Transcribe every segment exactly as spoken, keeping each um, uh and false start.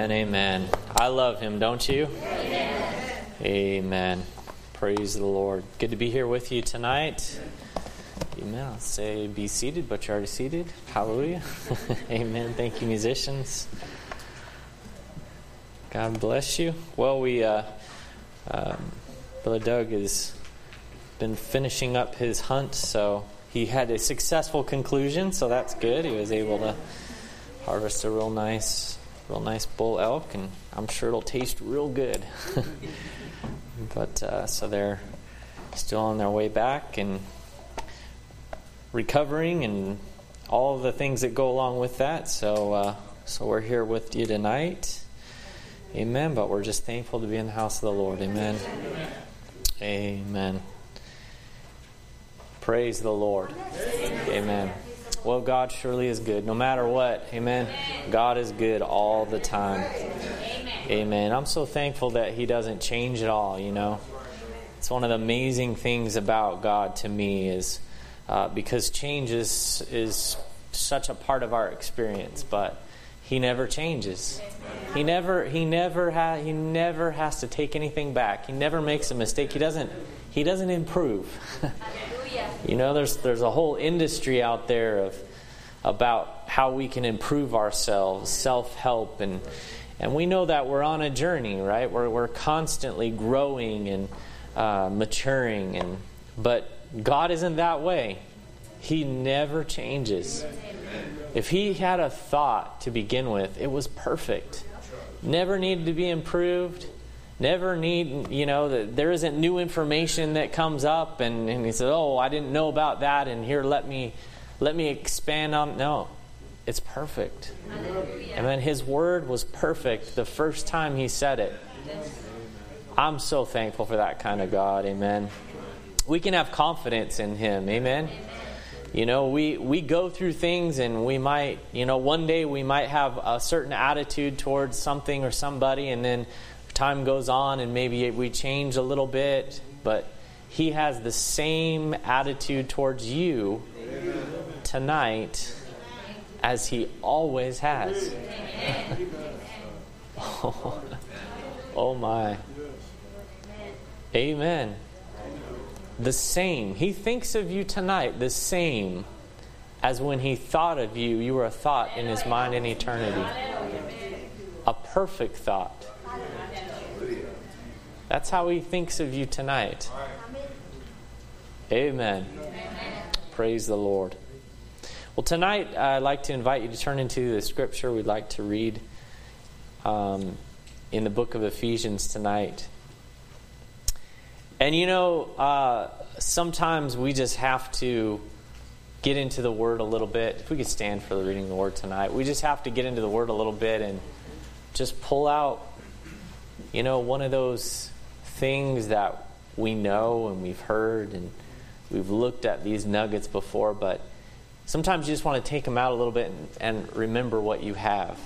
Amen, amen. I love him, don't you? Amen. Amen. Praise the Lord. Good to be here with you tonight. Amen. I'll say be seated, but you're already seated. Hallelujah. Amen. Thank you, musicians. God bless you. Well, we, uh, um, Brother Doug has been finishing up his hunt, so he had a successful conclusion, so that's good. He was able to harvest a real nice, real nice bull elk, and I'm sure it'll taste real good. But uh, so they're still on their way back and recovering, and all of the things that go along with that. So, uh, so we're here with you tonight, Amen. But we're just thankful to be in the house of the Lord, Amen. Amen. Amen. Praise the Lord, Amen. Amen. Well, God surely is good, no matter what. Amen. God is good all the time. Amen. I'm so thankful that He doesn't change at all, you know. It's one of the amazing things about God to me is uh, because change is, is such a part of our experience, but He never changes. He never he never ha- he never has to take anything back. He never makes a mistake. He doesn't he doesn't improve. You know, there's there's a whole industry out there of about how we can improve ourselves, self-help, and and we know that we're on a journey, right? We're we're constantly growing and uh, maturing, and but God isn't that way. He never changes. If He had a thought to begin with, it was perfect. Never needed to be improved. Never need, you know, there isn't new information that comes up and, and he says, oh, I didn't know about that, and here, let me let me expand on. No, it's perfect. Hallelujah. And then His word was perfect the first time He said it. I'm so thankful for that kind of God, amen. We can have confidence in Him, amen. You know, we, we go through things, and we might, you know, one day we might have a certain attitude towards something or somebody, and then time goes on and maybe we change a little bit, but He has the same attitude towards you tonight as He always has. oh, oh my. Amen. The same. He thinks of you tonight the same as when He thought of you. You were a thought in His mind in eternity. A perfect thought. That's how He thinks of you tonight. Amen. Praise the Lord. Well, tonight I'd like to invite you to turn into the scripture we'd like to read um, in the book of Ephesians tonight. And you know, uh, sometimes we just have to get into the Word a little bit. If we could stand for the reading of the Word tonight. We just have to get into the Word a little bit and just pull out, you know, one of those things that we know and we've heard and we've looked at these nuggets before, but sometimes you just want to take them out a little bit and, and remember what you have.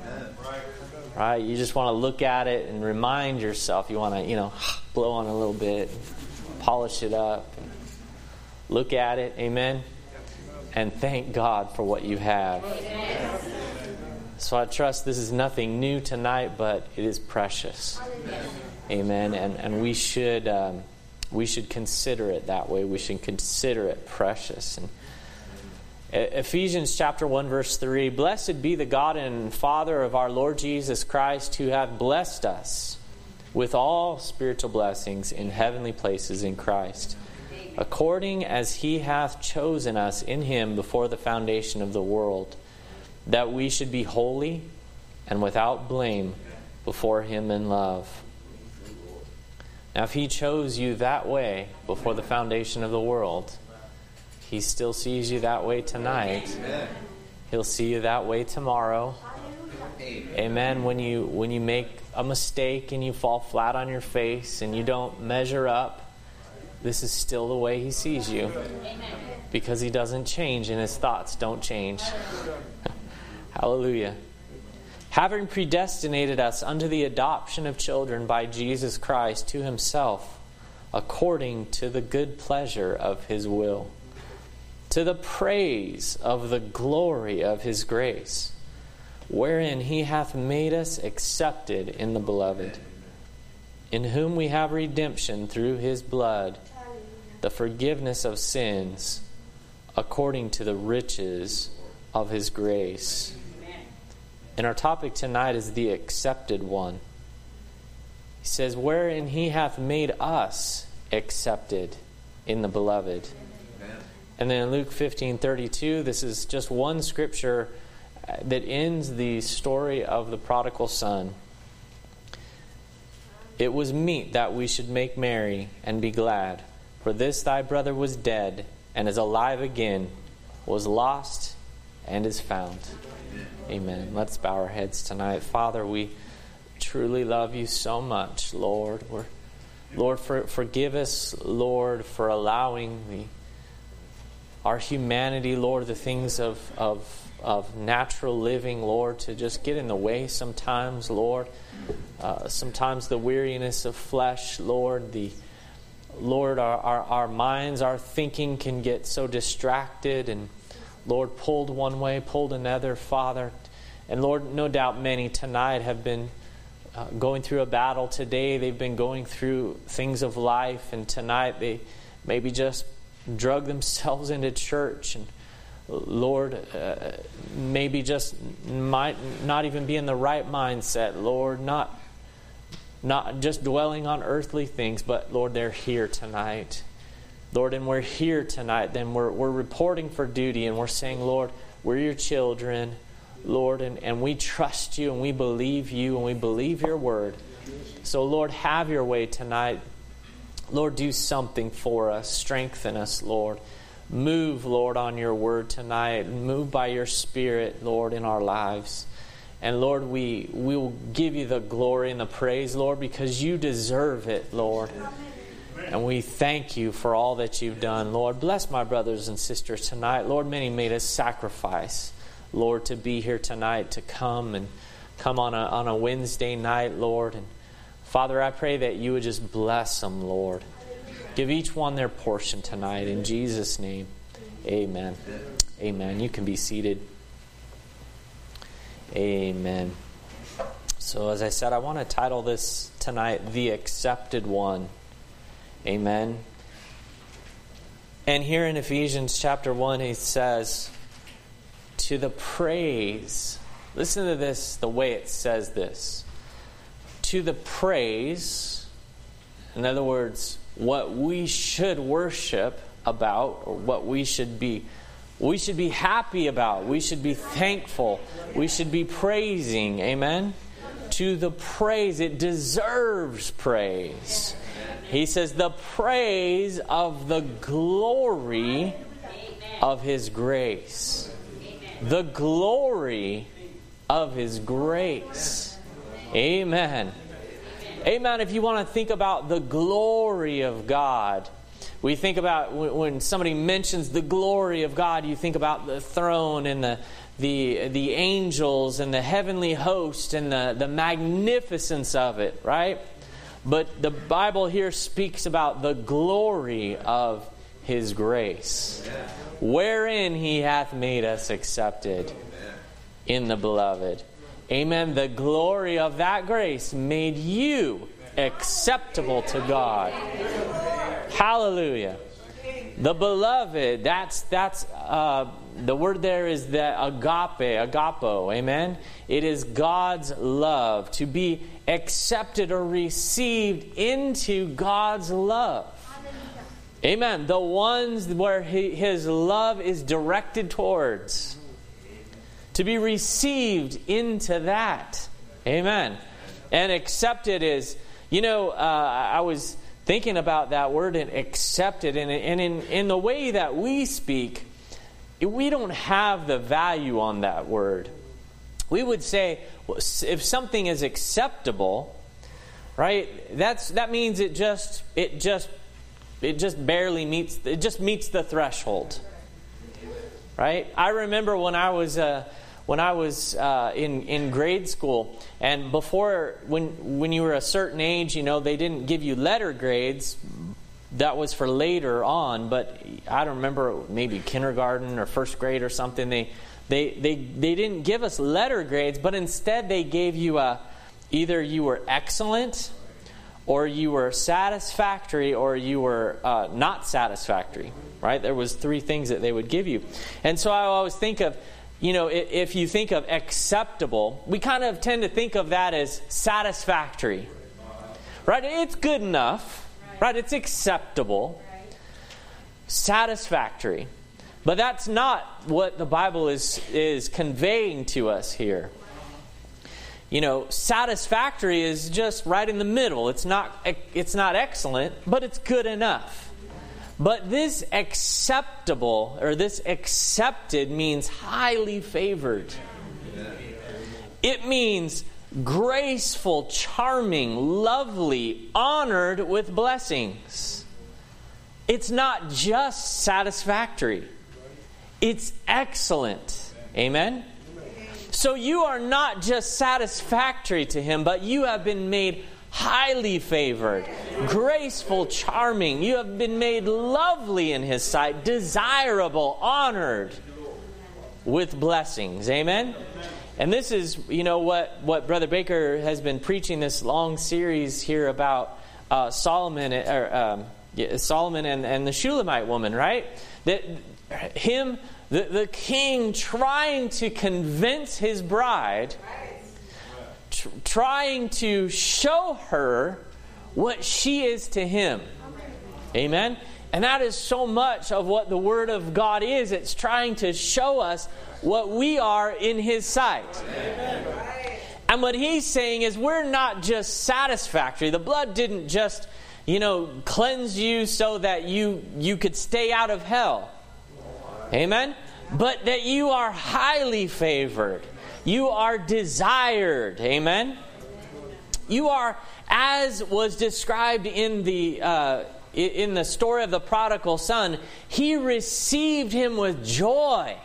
Right? You just want to look at it and remind yourself. You want to, you know, blow on a little bit, polish it up, look at it, amen, and thank God for what you have. So I trust this is nothing new tonight, but it is precious. Amen. And and we should um, we should consider it that way. We should consider it precious. And Ephesians chapter one verse three, blessed be the God and Father of our Lord Jesus Christ, who hath blessed us with all spiritual blessings in heavenly places in Christ, according as He hath chosen us in Him before the foundation of the world, that we should be holy and without blame before Him in love. Now, if He chose you that way before the foundation of the world, He still sees you that way tonight. Amen. He'll see you that way tomorrow. Amen. Amen. When you when you make a mistake and you fall flat on your face and you don't measure up, this is still the way He sees you. Amen. Because He doesn't change and His thoughts don't change. Hallelujah. Having predestinated us unto the adoption of children by Jesus Christ to Himself, according to the good pleasure of His will, to the praise of the glory of His grace, wherein he hath made us accepted in the beloved, in whom we have redemption through his blood, the forgiveness of sins, according to the riches of his grace. And our topic tonight is the accepted one. He says, wherein he hath made us accepted in the beloved. Amen. And then in Luke fifteen thirty-two, this is just one scripture that ends the story of the prodigal son. It was meet that we should make merry and be glad, for this thy brother was dead and is alive again, was lost and is found. Amen. Let's bow our heads tonight. Father, we truly love you so much, Lord. We're, Lord, for, forgive us, Lord, for allowing the, our humanity, Lord, the things of, of, of natural living, Lord, to just get in the way sometimes, Lord. Uh, sometimes the weariness of flesh, Lord, the Lord, our, our, our minds, our thinking can get so distracted and, Lord, pulled one way, pulled another, Father. And Lord, no doubt many tonight have been uh, going through a battle today. They've been going through things of life. And tonight they maybe just drug themselves into church. And Lord, uh, maybe just might not even be in the right mindset. Lord, not, not just dwelling on earthly things, but Lord, they're here tonight. Lord, and we're here tonight, then we're we're reporting for duty, and we're saying, Lord, we're your children, Lord, and, and we trust you, and we believe you, and we believe your word. So, Lord, have your way tonight. Lord, do something for us. Strengthen us, Lord. Move, Lord, on your word tonight. Move by your Spirit, Lord, in our lives. And, Lord, we, we will give you the glory and the praise, Lord, because you deserve it, Lord. And we thank you for all that you've done. Lord, bless my brothers and sisters tonight. Lord, many made a sacrifice, Lord, to be here tonight, to come and come on a, on a Wednesday night, Lord. And Father, I pray that you would just bless them, Lord. Give each one their portion tonight. In Jesus' name, amen. Amen. You can be seated. Amen. So as I said, I want to title this tonight, The Accepted One. Amen. And here in Ephesians chapter one, he says, to the praise, listen to this, the way it says this. To the praise, in other words, what we should worship about, or what we should be, we should be happy about, we should be thankful, we should be praising. Amen. To the praise, it deserves praise. He says, the praise of the glory of his grace. The glory of his grace. Amen. Amen. If you want to think about the glory of God, we think about when somebody mentions the glory of God, you think about the throne and the the the angels and the heavenly host and the, the magnificence of it, right? But the Bible here speaks about the glory of his grace, wherein he hath made us accepted in the beloved. Amen. The glory of that grace made you acceptable to God. Hallelujah. The beloved, that's that's uh, the word there is the agape, agapo, amen? It is God's love, to be accepted or received into God's love. Amen. The ones where he, his love is directed towards. To be received into that. Amen. And accepted is, you know, uh, I was thinking about that word and accepted, and, and in, in the way that we speak, we don't have the value on that word. We would say, if something is acceptable, right? That's that means it just it just it just barely meets it just meets the threshold, right? I remember when I was uh, when I was uh, in in grade school, and before when when you were a certain age, you know, they didn't give you letter grades. That was for later on, but I don't remember, maybe kindergarten or first grade or something. They They, they, they didn't give us letter grades, but instead they gave you a, either you were excellent, or you were satisfactory, or you were uh, not satisfactory, right? There was three things that they would give you. And so I always think of, you know, if you think of acceptable, we kind of tend to think of that as satisfactory, right? It's good enough, right? It's acceptable, satisfactory. But that's not what the Bible is is conveying to us here. You know, satisfactory is just right in the middle. It's not it's not excellent, but it's good enough. But this acceptable, or this accepted, means highly favored. It means graceful, charming, lovely, honored with blessings. It's not just satisfactory. It's excellent. Amen? So you are not just satisfactory to Him, but you have been made highly favored, graceful, charming. You have been made lovely in His sight, desirable, honored with blessings. Amen? And this is, you know, what, what Brother Baker has been preaching, this long series here about uh, Solomon, or um, yeah, Solomon and, and the Shulamite woman, right? That him, the, the king, trying to convince his bride, tr- trying to show her what she is to him. Amen? And that is so much of what the Word of God is. It's trying to show us what we are in His sight. Amen. And what He's saying is we're not just satisfactory. The blood didn't just, you know, cleanse you so that you, you could stay out of hell. Amen? But that you are highly favored. You are desired. Amen? You are, as was described in the uh, in the story of the prodigal son, he received him with joy.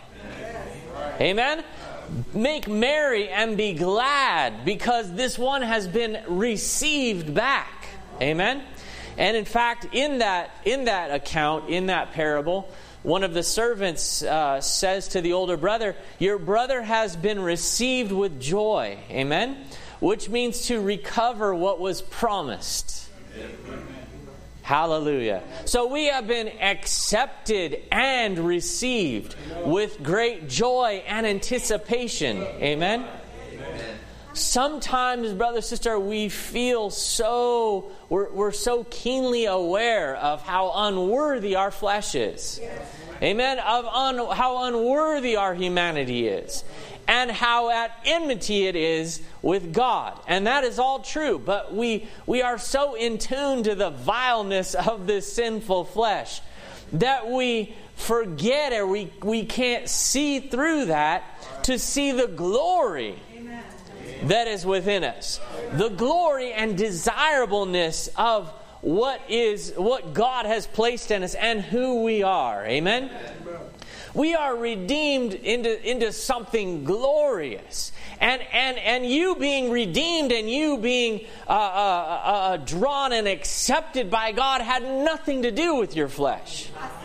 Amen? Make merry and be glad, because this one has been received back. Amen? And in fact, in that in that account, in that parable, one of the servants uh, says to the older brother, "Your brother has been received with joy." Amen? Which means to recover what was promised. Amen. Hallelujah. So we have been accepted and received with great joy and anticipation. Amen? Amen. Sometimes, brother, sister, we feel so, we're, we're so keenly aware of how unworthy our flesh is. Yes. Amen? Of un, how unworthy our humanity is. And how at enmity it is with God. And that is all true. But we, we are so in tune to the vileness of this sinful flesh that we forget, or we, we can't see through that to see the glory that is within us. The glory and desirableness of what is what God has placed in us and who we are. Amen? We are redeemed into, into something glorious. And, and, and you being redeemed and you being uh, uh, uh, drawn and accepted by God had nothing to do with your flesh.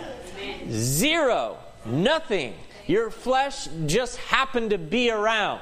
Zero. Nothing. Your flesh just happened to be around.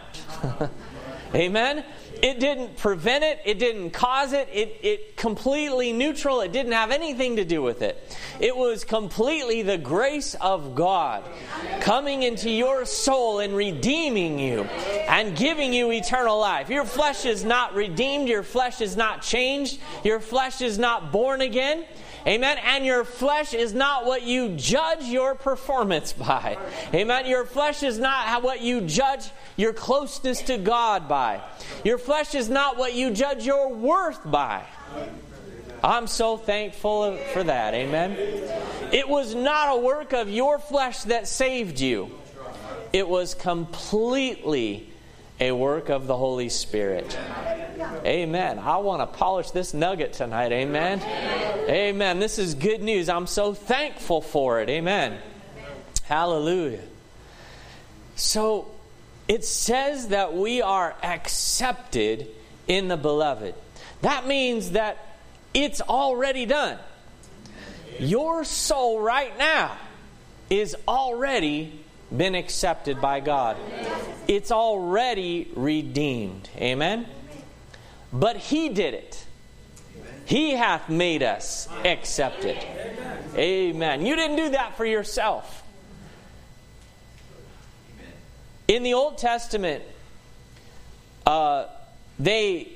Amen? It didn't prevent it. It didn't cause it. It it completely neutral. It didn't have anything to do with it. It was completely the grace of God coming into your soul and redeeming you and giving you eternal life. Your flesh is not redeemed. Your flesh is not changed. Your flesh is not born again. Amen. And your flesh is not what you judge your performance by. Amen. Your flesh is not what you judge your closeness to God by. Your flesh is not what you judge your worth by. I'm so thankful for that. Amen. It was not a work of your flesh that saved you. It was completely a work of the Holy Spirit. Amen. I want to polish this nugget tonight. Amen. Amen. This is good news. I'm so thankful for it. Amen. Hallelujah. So it says that we are accepted in the beloved. That means that it's already done. Your soul right now is already been accepted by God. It's already redeemed. Amen? But He did it. He hath made us accepted. Amen. You didn't do that for yourself. In the Old Testament, uh, they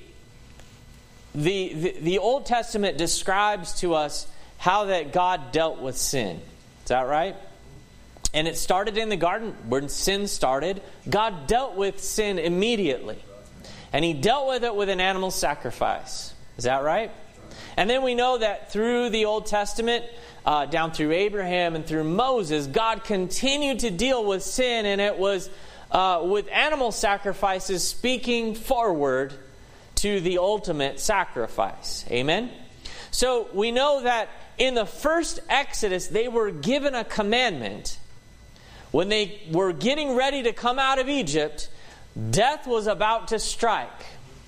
the, the the Old Testament describes to us how that God dealt with sin. Is that right? And it started in the garden when sin started. God dealt with sin immediately. And He dealt with it with an animal sacrifice. Is that right? And then we know that through the Old Testament, uh, down through Abraham and through Moses, God continued to deal with sin, and it was uh, with animal sacrifices speaking forward to the ultimate sacrifice. Amen? So we know that in the first Exodus, they were given a commandment. When they were getting ready to come out of Egypt, death was about to strike.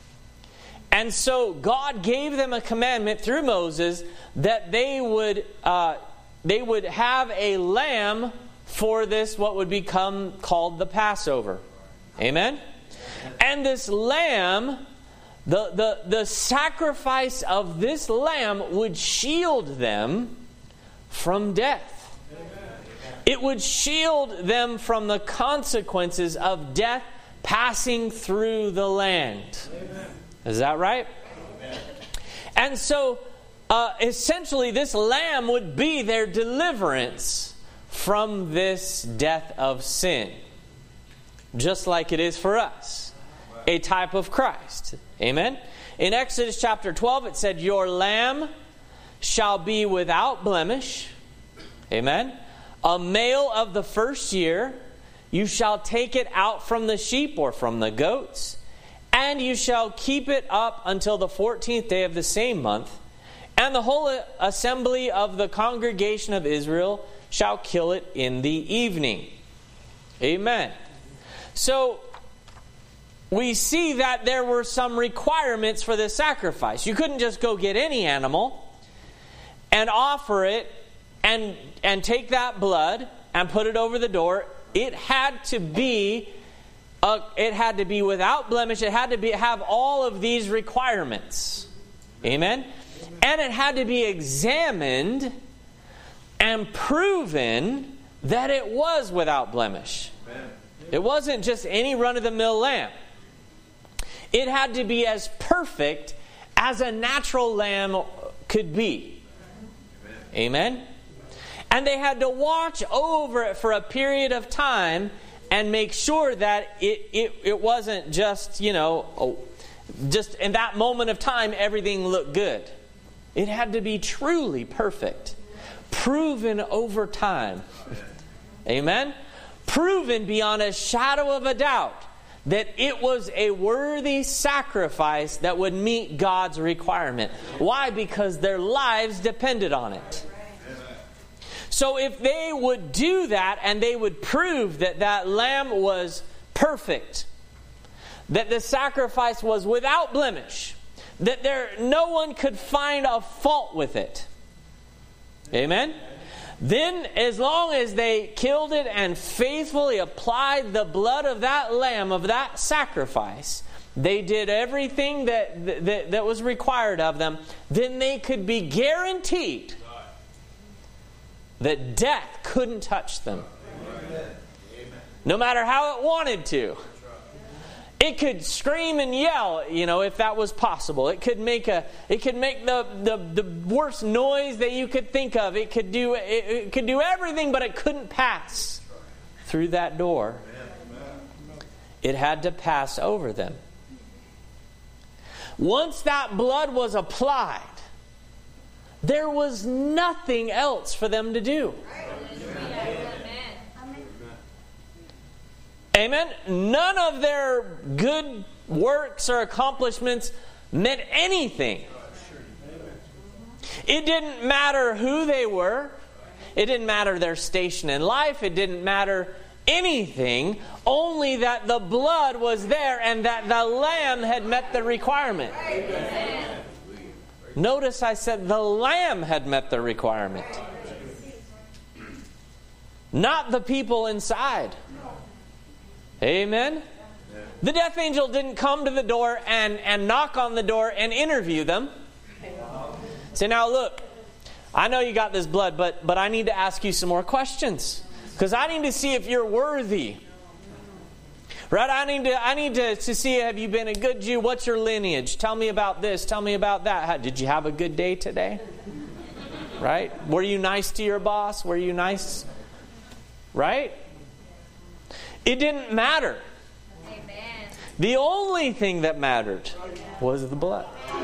And so God gave them a commandment through Moses that they would uh, they would have a lamb for this, what would become called the Passover. Amen? And this lamb, the, the, the sacrifice of this lamb would shield them from death. It would shield them from the consequences of death passing through the land. Is that right? Amen. And so, uh, essentially, this lamb would be their deliverance from this death of sin. Just like it is for us. A type of Christ. Amen? In Exodus chapter twelve, it said, "Your lamb shall be without blemish." Amen? "A male of the first year. You shall take it out from the sheep or from the goats. And you shall keep it up until the fourteenth day of the same month. And the whole assembly of the congregation of Israel shall kill it in the evening." Amen. So, we see that there were some requirements for this sacrifice. You couldn't just go get any animal and offer it and, and take that blood and put it over the door. It had to be Uh, it had to be without blemish. It had to be have all of these requirements. Amen? And it had to be examined and proven that it was without blemish. Amen. It wasn't just any run-of-the-mill lamb. It had to be as perfect as a natural lamb could be. Amen? Amen? And they had to watch over it for a period of time and make sure that it, it, it wasn't just, you know, oh, just in that moment of time, everything looked good. It had to be truly perfect. Proven over time. Amen? Proven beyond a shadow of a doubt that it was a worthy sacrifice that would meet God's requirement. Why? Because their lives depended on it. So if they would do that and they would prove that that lamb was perfect, that the sacrifice was without blemish, that there no one could find a fault with it. Amen? Then as long as they killed it and faithfully applied the blood of that lamb, of that sacrifice, they did everything that, that, that was required of them, then they could be guaranteed that death couldn't touch them. No matter how it wanted to. It could scream and yell, you know, if that was possible. It could make a it could make the, the, the worst noise that you could think of. It could do it, it could do everything, but it couldn't pass through that door. It had to pass over them. Once that blood was applied, there was nothing else for them to do. Amen. None of their good works or accomplishments meant anything. It didn't matter who they were. It didn't matter their station in life. It didn't matter anything. Only that the blood was there and that the lamb had met the requirement. Amen. Notice I said the lamb had met the requirement. not the people inside. Amen? The death angel didn't come to the door and, and knock on the door and interview them. Say, now look, I know you got this blood, but, but I need to ask you some more questions. Because I need to see if you're worthy. Right? I need to I need to, to see, have you been a good Jew? What's your lineage? Tell me about this. Tell me about that. How, did you have a good day today? Right? Were you nice to your boss? Were you nice? Right? It didn't matter. Amen. The only thing that mattered was the blood.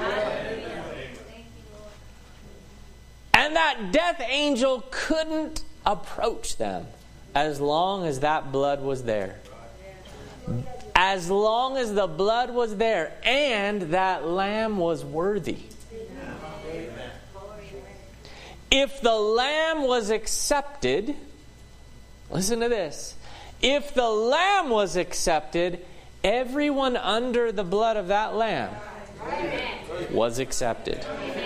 And that death angel couldn't approach them as long as that blood was there. As long as the blood was there and that lamb was worthy. If the lamb was accepted, listen to this. If the lamb was accepted, everyone under the blood of that lamb was accepted.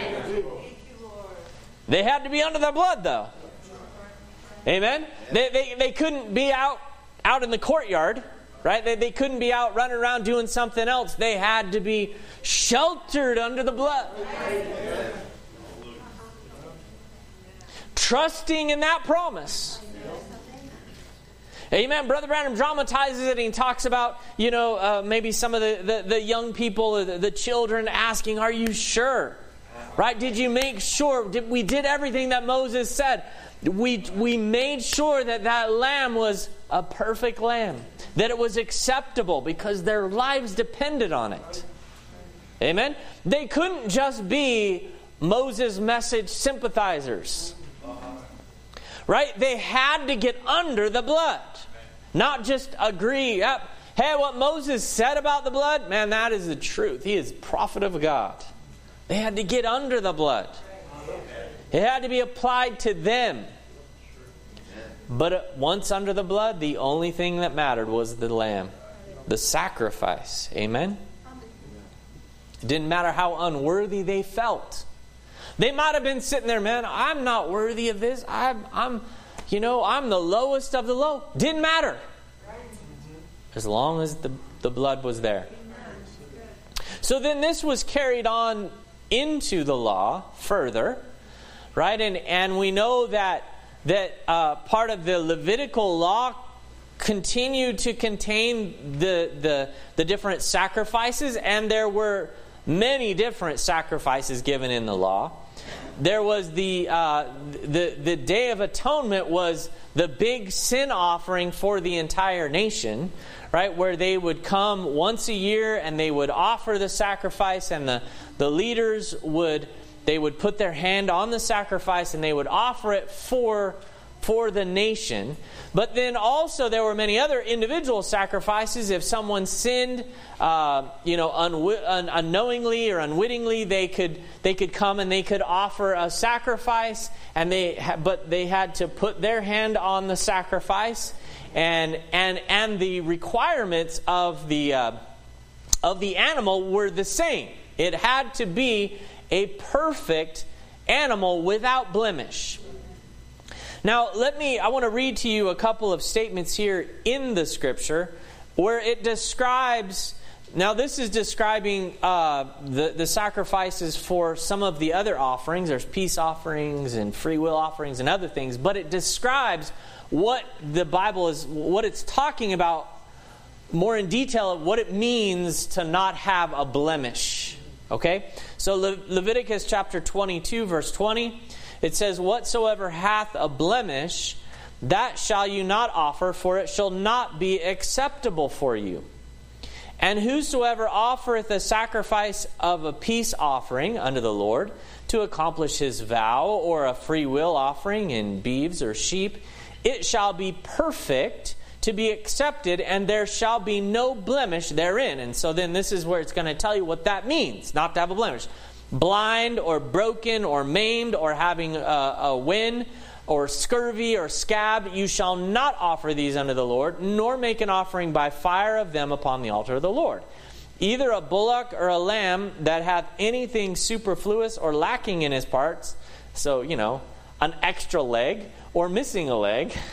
They had to be under the blood, though. Amen? They, they, they couldn't be out, out in the courtyard, right? They, they couldn't be out running around doing something else. They had to be sheltered under the blood. Trusting in that promise. Amen. Brother Branham dramatizes it and he talks about, you know, uh, maybe some of the, the, the young people, the, the children asking, are you sure? Right? Did you make sure? Did, we did everything that Moses said. We, we made sure that that lamb was a perfect lamb. That it was acceptable because their lives depended on it. Amen? They couldn't just be Moses' message sympathizers. Right? They had to get under the blood. Not just agree, yep, hey, what Moses said about the blood, man, that is the truth. He is prophet of God. They had to get under the blood. It had to be applied to them. But once under the blood, the only thing that mattered was the lamb. The sacrifice. Amen? It didn't matter how unworthy they felt. They might have been sitting there, man, I'm not worthy of this. I'm, I'm, you know, I'm the lowest of the low. Didn't matter. As long as the, the blood was there. So then this was carried on into the law further. Right? And and we know that that uh, part of the Levitical law continued to contain the, the the different sacrifices, and there were many different sacrifices given in the law. There was the uh, the the Day of Atonement was the big sin offering for the entire nation, right? Where they would come once a year and they would offer the sacrifice, and the the leaders would. They would put their hand on the sacrifice and they would offer it for, for the nation. But then also there were many other individual sacrifices. If someone sinned, uh, you know, unwi- un- unknowingly or unwittingly, they could they could come and they could offer a sacrifice. And they ha- but they had to put their hand on the sacrifice, and and and the requirements of the uh, of the animal were the same. It had to be a perfect animal without blemish. Now, let me, I want to read to you a couple of statements here in the Scripture where it describes, now this is describing uh, the, the sacrifices for some of the other offerings. There's peace offerings and free will offerings and other things, but it describes what the Bible is, what it's talking about more in detail of what it means to not have a blemish. Okay? So Le- Leviticus chapter twenty-two, verse twenty, it says, whatsoever hath a blemish, that shall you not offer, for it shall not be acceptable for you. And whosoever offereth a sacrifice of a peace offering unto the Lord, to accomplish his vow, or a free will offering in beeves or sheep, it shall be perfect, to be accepted, and there shall be no blemish therein. And so then this is where it's going to tell you what that means, not to have a blemish. Blind or broken or maimed or having a, a wen or scurvy or scab, you shall not offer these unto the Lord, nor make an offering by fire of them upon the altar of the Lord. Either a bullock or a lamb that hath anything superfluous or lacking in his parts, so, you know, an extra leg or missing a leg,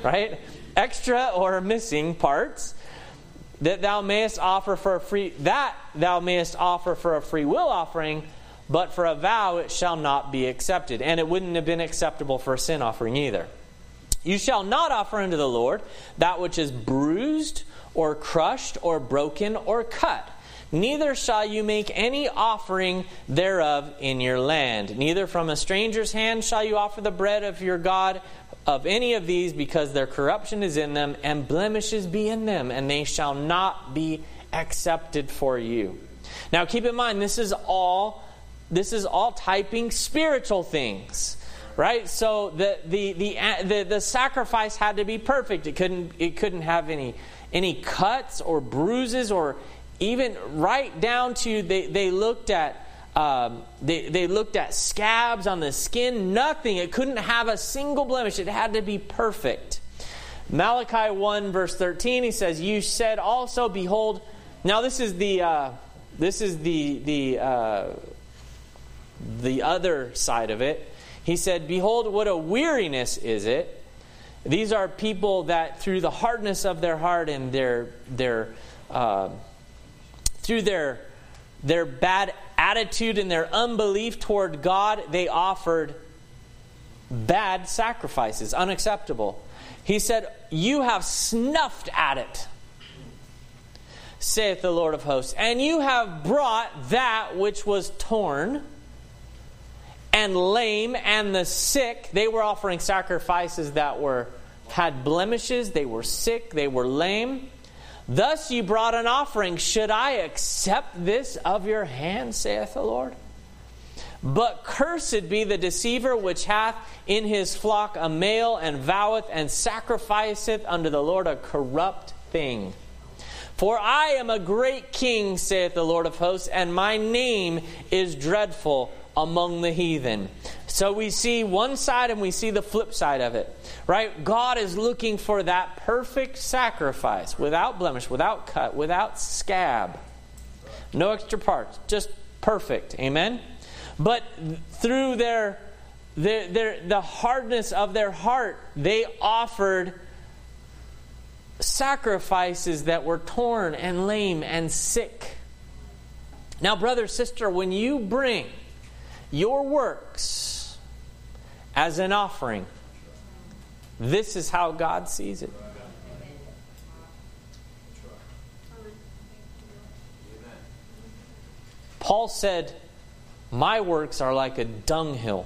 right? Extra or missing parts that thou mayest offer for a free that thou mayest offer for a free will offering, but for a vow it shall not be accepted. And it wouldn't have been acceptable for a sin offering either. You shall not offer unto the Lord that which is bruised or crushed or broken or cut. Neither shall you make any offering thereof in your land. Neither from a stranger's hand shall you offer the bread of your God of any of these, because their corruption is in them, and blemishes be in them, and they shall not be accepted for you. Now keep in mind, this is all this is all typing spiritual things. Right? So the the, the the the sacrifice had to be perfect. It couldn't it couldn't have any any cuts or bruises, or even right down to they, they looked at um, they, they looked at scabs on the skin. Nothing. It couldn't have a single blemish. It had to be perfect. Malachi one verse thirteen, he says, "You said also, behold." Now this is the uh, this is the the uh, the other side of it. He said, "Behold, what a weariness is it." These are people that through the hardness of their heart and their their uh, through their their bad attitude and their unbelief toward God, they offered bad sacrifices, unacceptable. He said, "You have snuffed at it, saith the Lord of hosts, and you have brought that which was torn and lame and the sick." They were offering sacrifices that were had blemishes. They were sick. They were lame. "Thus you brought an offering. Should I accept this of your hand, saith the Lord? But cursed be the deceiver which hath in his flock a male, and voweth and sacrificeth unto the Lord a corrupt thing. For I am a great king, saith the Lord of hosts, and my name is dreadful among the heathen." So we see one side and we see the flip side of it. Right? God is looking for that perfect sacrifice, without blemish, without cut, without scab. No extra parts. Just perfect. Amen? But through their, their, their the hardness of their heart, they offered sacrifices that were torn and lame and sick. Now, brother, sister, when you bring your works as an offering, this is how God sees it. Paul said, "My works are like a dunghill."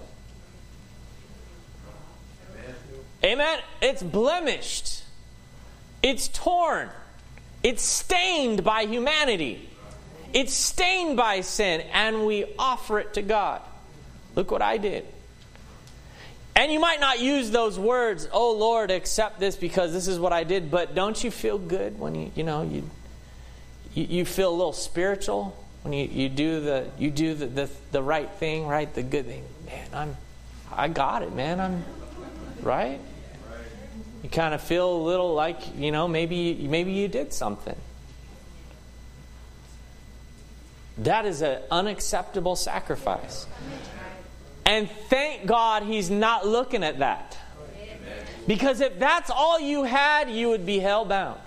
Amen. It's blemished. It's torn. It's stained by humanity. It's stained by sin, and we offer it to God. Look what I did. And you might not use those words, "Oh Lord, accept this because this is what I did," but don't you feel good when you, you know, you you, you feel a little spiritual when you, you do the you do the, the the right thing, right? The good thing. Man, I'm I got it, man. I'm right? You kind of feel a little like, you know, maybe maybe you did something. That is an unacceptable sacrifice. And thank God He's not looking at that. Because if that's all you had, you would be hell-bound.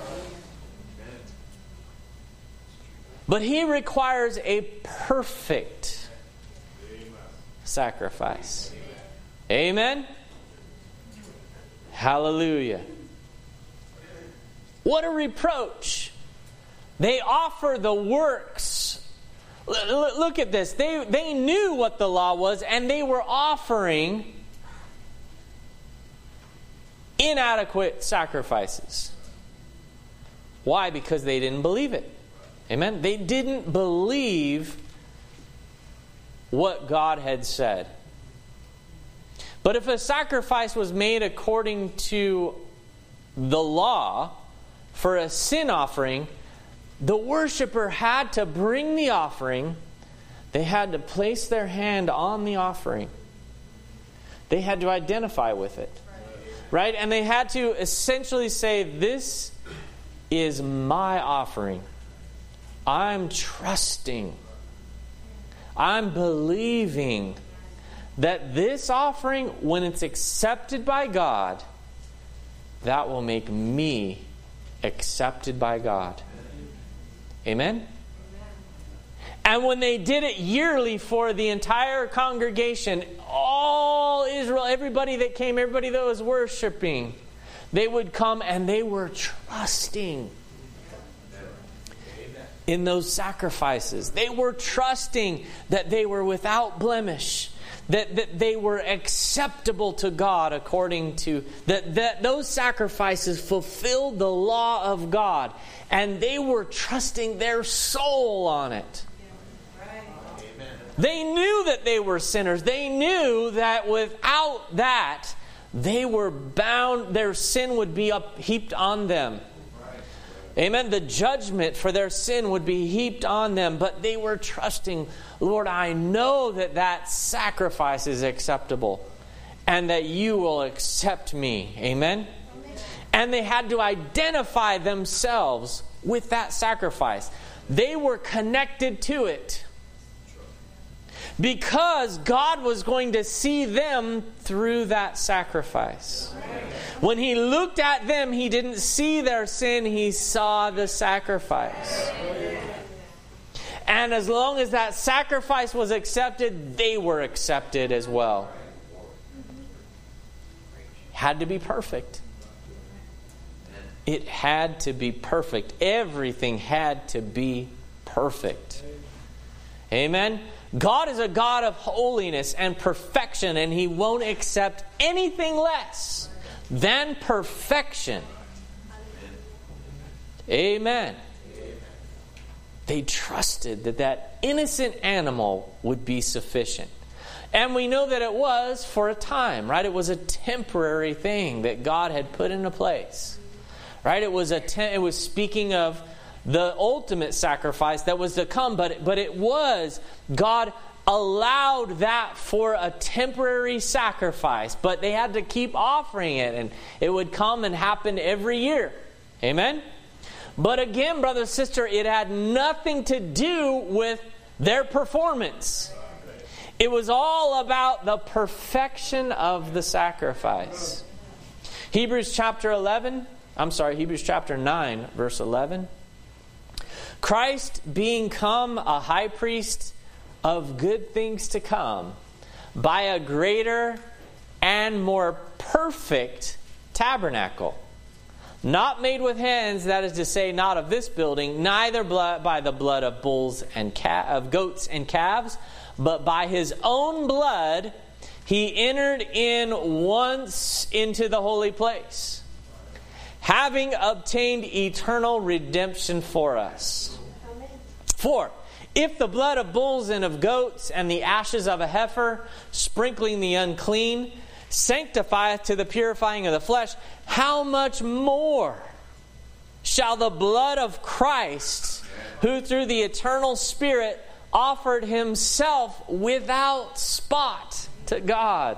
But He requires a perfect sacrifice. Amen? Hallelujah. What a reproach. They offer the works. Look at this. They, they knew what the law was, and they were offering inadequate sacrifices. Why? Because they didn't believe it. Amen? They didn't believe what God had said. But if a sacrifice was made according to the law for a sin offering, the worshiper had to bring the offering. They had to place their hand on the offering. They had to identify with it. Right? And they had to essentially say, "This is my offering. I'm trusting. I'm believing that this offering, when it's accepted by God, that will make me accepted by God. Amen? And when they did it yearly for the entire congregation, all Israel, everybody that came, everybody that was worshiping, they would come and they were trusting in those sacrifices. They were trusting that they were without blemish, that, that they were acceptable to God according to, that, that those sacrifices fulfilled the law of God. And they were trusting their soul on it. They knew that they were sinners. They knew that without that, they were bound, their sin would be up, heaped on them. Amen. The judgment for their sin would be heaped on them. But they were trusting, Lord, I know that that sacrifice is acceptable and that you will accept me. Amen. Amen. And they had to identify themselves with that sacrifice. They were connected to it. Because God was going to see them through that sacrifice. When He looked at them, He didn't see their sin, He saw the sacrifice. And as long as that sacrifice was accepted, they were accepted as well. Had to be perfect. It had to be perfect. Everything had to be perfect. Amen? God is a God of holiness and perfection, and He won't accept anything less than perfection. Amen. They trusted that that innocent animal would be sufficient. And we know that it was for a time, right? It was a temporary thing that God had put into place. Right? It was a te- it was speaking of the ultimate sacrifice that was to come, but, but it was, God allowed that for a temporary sacrifice, but they had to keep offering it, and it would come and happen every year. Amen? But again, brother, sister, it had nothing to do with their performance. It was all about the perfection of the sacrifice. Hebrews chapter eleven, I'm sorry, Hebrews chapter nine, verse eleven. Christ being come a high priest of good things to come, by a greater and more perfect tabernacle, not made with hands, that is to say, not of this building, neither blood by the blood of bulls and ca- of goats and calves, but by His own blood He entered in once into the holy place, having obtained eternal redemption for us. For if the blood of bulls and of goats and the ashes of a heifer, sprinkling the unclean, sanctifieth to the purifying of the flesh, how much more shall the blood of Christ, who through the eternal Spirit offered Himself without spot to God,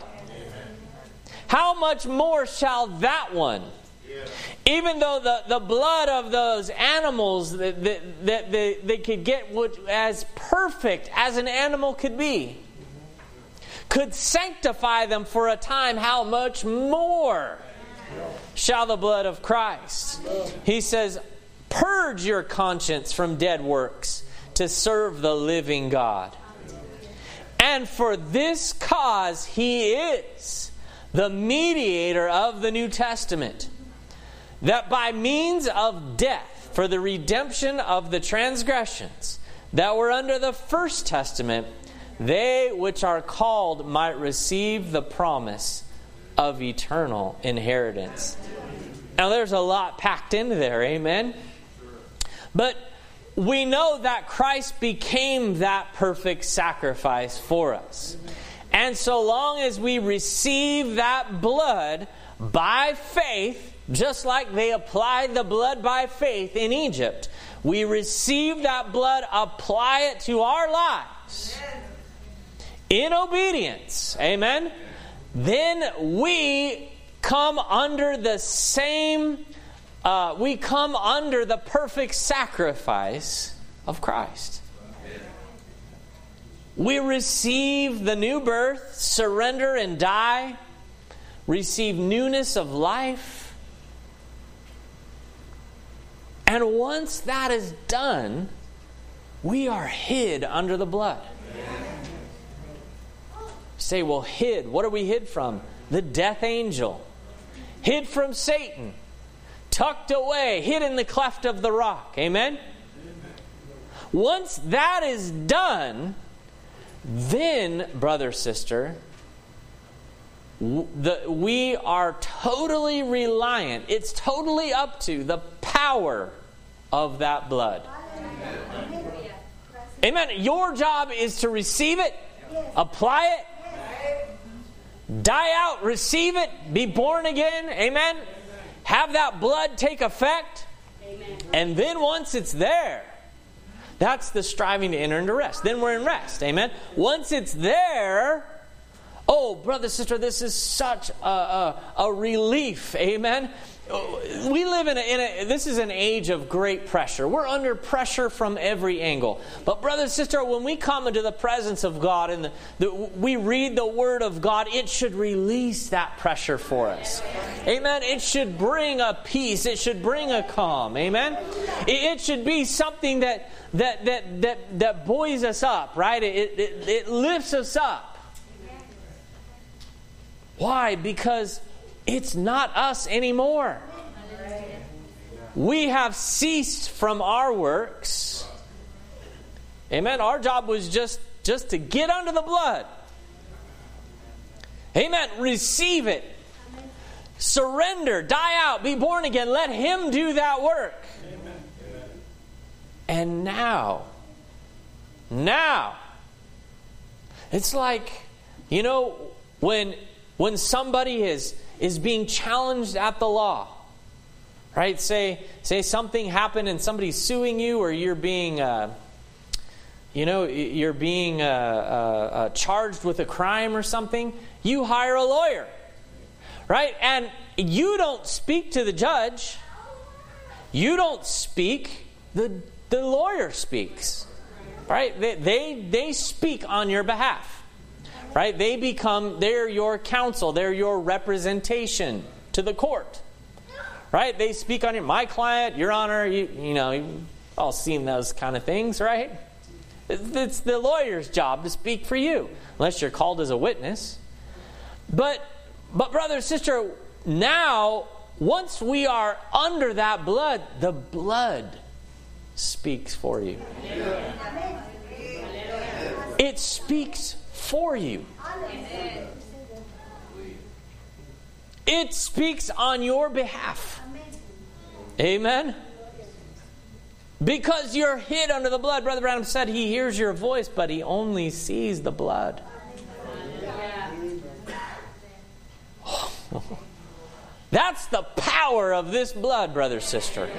how much more shall that one, even though the, the blood of those animals that, that, that they, they could get as perfect as an animal could be, could sanctify them for a time, how much more shall the blood of Christ? He says, purge your conscience from dead works to serve the living God. And for this cause He is the mediator of the New Testament, that by means of death, for the redemption of the transgressions that were under the first testament, they which are called might receive the promise of eternal inheritance. Now there's a lot packed into there, amen? But we know that Christ became that perfect sacrifice for us. And so long as we receive that blood by faith, just like they applied the blood by faith in Egypt, we receive that blood, apply it to our lives in obedience. Amen? Then we come under the same, uh, we come under the perfect sacrifice of Christ. We receive the new birth, surrender and die, receive newness of life, And once that is done, we are hid under the blood. You say, well, hid. What are we hid from? The death angel. Hid from Satan. Tucked away. Hid in the cleft of the rock. Amen? Once that is done, then, brother, sister, the, we are totally reliant. It's totally up to the power of that blood. Amen. Amen. Your job is to receive it, apply it, die out, receive it, be born again. Amen. Have that blood take effect. And then once it's there, that's the striving to enter into rest. Then we're in rest. Amen. Once it's there, oh, brother, sister, this is such a, a, a relief. Amen. We live in a, in a, this is an age of great pressure. We're under pressure from every angle. But brother, sister, when we come into the presence of God and the, the, we read the Word of God, it should release that pressure for us. Amen. It should bring a peace. It should bring a calm. Amen. It, it should be something that that that that that buoys us up, right? It, it it lifts us up. Why? Because it's not us anymore. We have ceased from our works. Amen. Our job was just, just to get under the blood. Amen. Receive it. Surrender. Die out. Be born again. Let Him do that work. And now, now, it's like, you know, when when somebody is is being challenged at the law, right? Say say something happened and somebody's suing you, or you're being, uh, you know, you're being uh, uh, uh, charged with a crime or something. You hire a lawyer, right? And you don't speak to the judge. You don't speak. The the lawyer speaks, right? They they, they speak on your behalf. Right? They become, they're your counsel. They're your representation to the court. Right? They speak on your, my client, your honor, you, you know, you've all seen those kind of things, right? It's the lawyer's job to speak for you, unless you're called as a witness. But, but brother, sister, now, once we are under that blood, the blood speaks for you. It speaks for you. It speaks on your behalf. Amen. Because you're hid under the blood. Brother Branham said He hears your voice, but He only sees the blood. That's the power of this blood, brother, sister.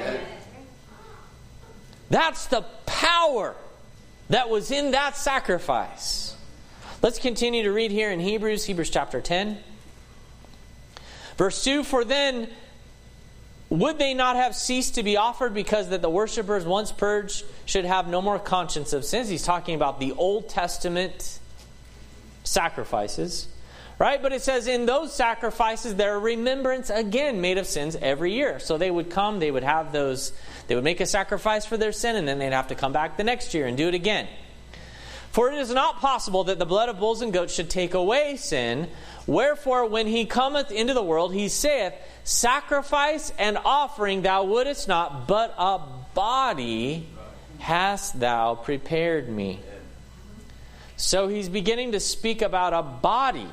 That's the power that was in that sacrifice. Let's continue to read here in Hebrews, Hebrews chapter ten. Verse two, for then would they not have ceased to be offered, because that the worshippers once purged should have no more conscience of sins? He's talking about the Old Testament sacrifices. Right? But it says in those sacrifices there are remembrance again made of sins every year. So they would come, they would have those, they would make a sacrifice for their sin, and then they'd have to come back the next year and do it again. For it is not possible that the blood of bulls and goats should take away sin. Wherefore, when He cometh into the world, He saith, sacrifice and offering thou wouldest not, but a body hast thou prepared me. So He's beginning to speak about a body.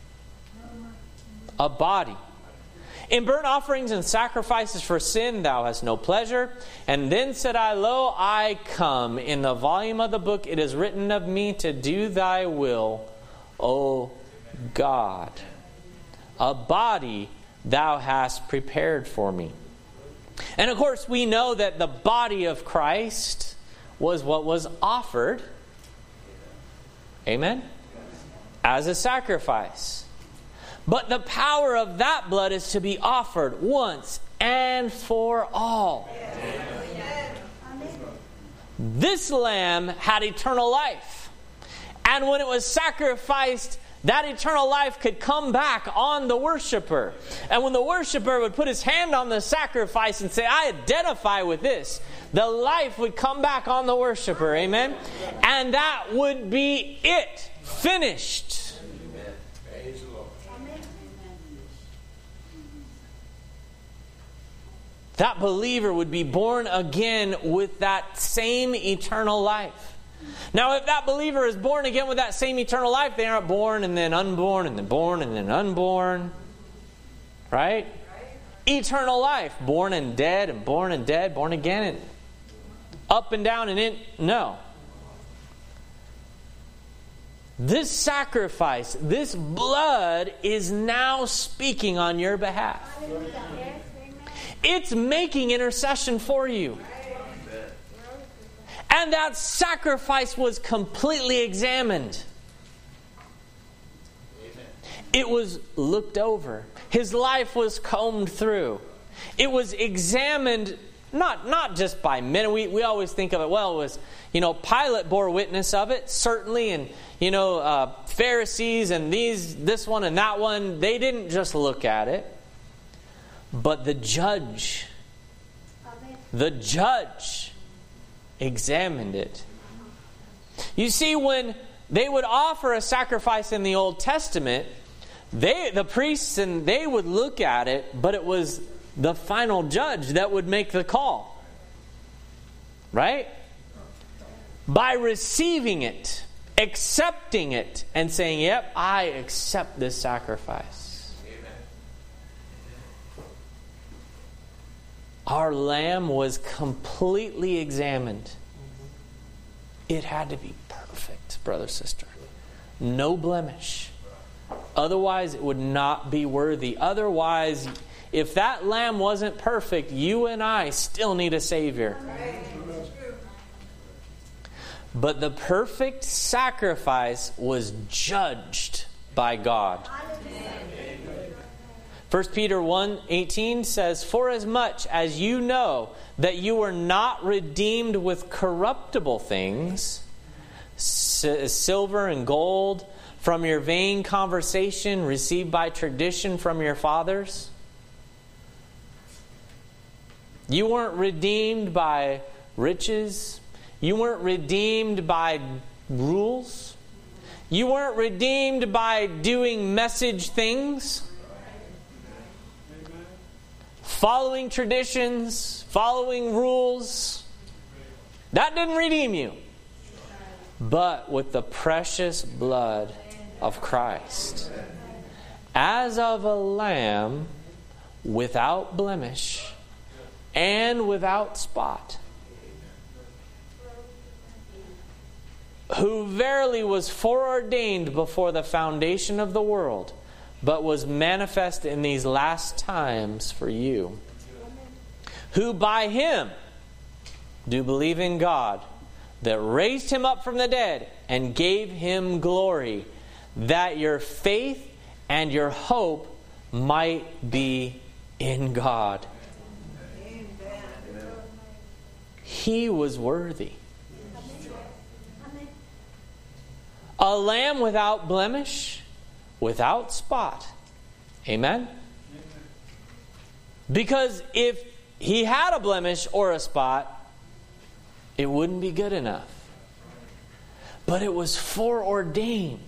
A body. In burnt offerings and sacrifices for sin thou hast no pleasure. And then said I, Lo, I come. In the volume of the book it is written of me to do thy will, O God. A body thou hast prepared for me. And of course we know that the body of Christ was what was offered. Amen? As a sacrifice. But the power of that blood is to be offered once and for all. This lamb had eternal life. And when it was sacrificed that eternal life could come back on the worshiper. And when the worshiper would put his hand on the sacrifice and say, I identify with this, the life would come back on the worshiper. Amen? And that would be it. Finished. That believer would be born again with that same eternal life. Now, if that believer is born again with that same eternal life, they aren't born and then unborn and then born and then unborn. Right? Eternal life. Born and dead and born and dead, born again and up and down and in. No. This sacrifice, this blood is now speaking on your behalf. It's making intercession for you. And that sacrifice was completely examined. It was looked over. His life was combed through. It was examined, not, not just by men. We, we always think of it, well, it was, you know, Pilate bore witness of it, certainly. And, you know, uh, Pharisees and these, this one and that one, they didn't just look at it. But the judge, the judge examined it. You see, when they would offer a sacrifice in the Old Testament, they, the priests, and they would look at it, but it was the final judge that would make the call. Right? By receiving it, accepting it, and saying, yep, I accept this sacrifice. Our lamb was completely examined. It had to be perfect, brother, sister. No blemish. Otherwise, it would not be worthy. Otherwise, if that lamb wasn't perfect, you and I still need a Savior. But the perfect sacrifice was judged by God. First Peter one eighteen says, for as much as you know that you were not redeemed with corruptible things, silver and gold, from your vain conversation received by tradition from your fathers. You weren't redeemed by riches. You weren't redeemed by rules. You weren't redeemed by doing message things. Following traditions, following rules. That didn't redeem you. But with the precious blood of Christ, as of a lamb without blemish and without spot, who verily was foreordained before the foundation of the world, but was manifest in these last times for you, who by him do believe in God, that raised him up from the dead and gave him glory, that your faith and your hope might be in God. He was worthy. A lamb without blemish, without spot. Amen? Because if he had a blemish or a spot, it wouldn't be good enough. But it was foreordained.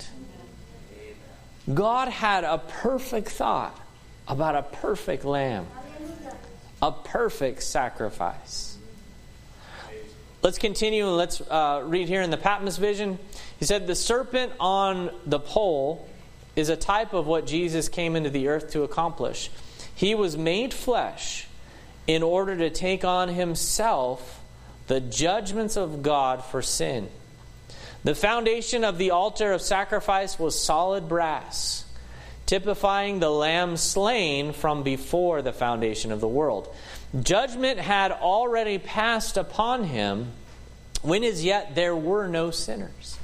God had a perfect thought about a perfect lamb. A perfect sacrifice. Let's continue and let's uh, read here in the Patmos vision. He said, the serpent on the pole is a type of what Jesus came into the earth to accomplish. He was made flesh in order to take on himself the judgments of God for sin. The foundation of the altar of sacrifice was solid brass, typifying the lamb slain from before the foundation of the world. Judgment had already passed upon him when as yet there were no sinners.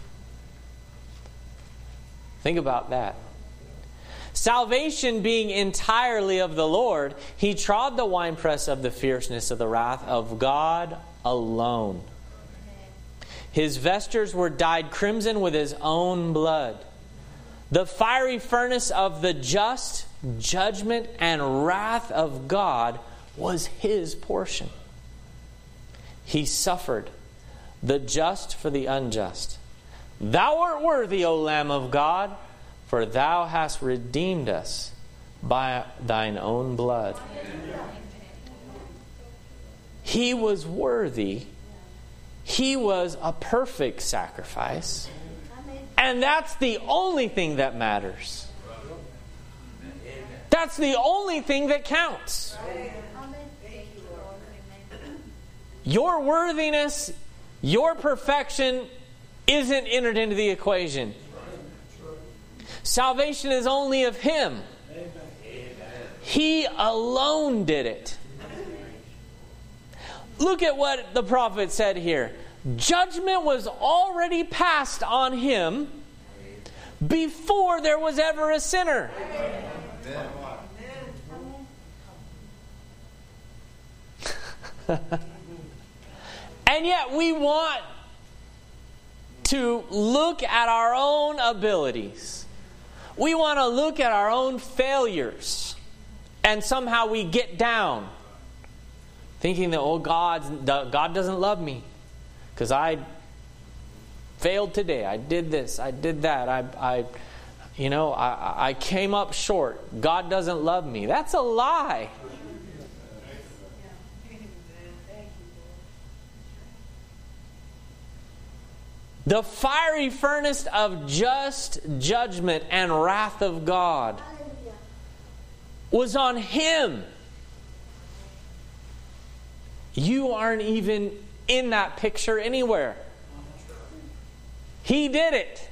Think about that. Salvation being entirely of the Lord, he trod the winepress of the fierceness of the wrath of God alone. His vestures were dyed crimson with his own blood. The fiery furnace of the just judgment and wrath of God was his portion. He suffered, the just for the unjust. Thou art worthy, O Lamb of God, for thou hast redeemed us by thine own blood. He was worthy. He was a perfect sacrifice. And that's the only thing that matters. That's the only thing that counts. Your worthiness, your perfection isn't entered into the equation. Salvation is only of Him. He alone did it. Look at what the prophet said here. Judgment was already passed on Him before there was ever a sinner. And yet we want to look at our own abilities. We want to look at our own failures. And somehow we get down. Thinking that, oh, God, God doesn't love me. Because I failed today. I did this. I did that. I, I you know, I, I came up short. God doesn't love me. That's a lie. The fiery furnace of just judgment and wrath of God was on Him. You aren't even in that picture anywhere. He did it.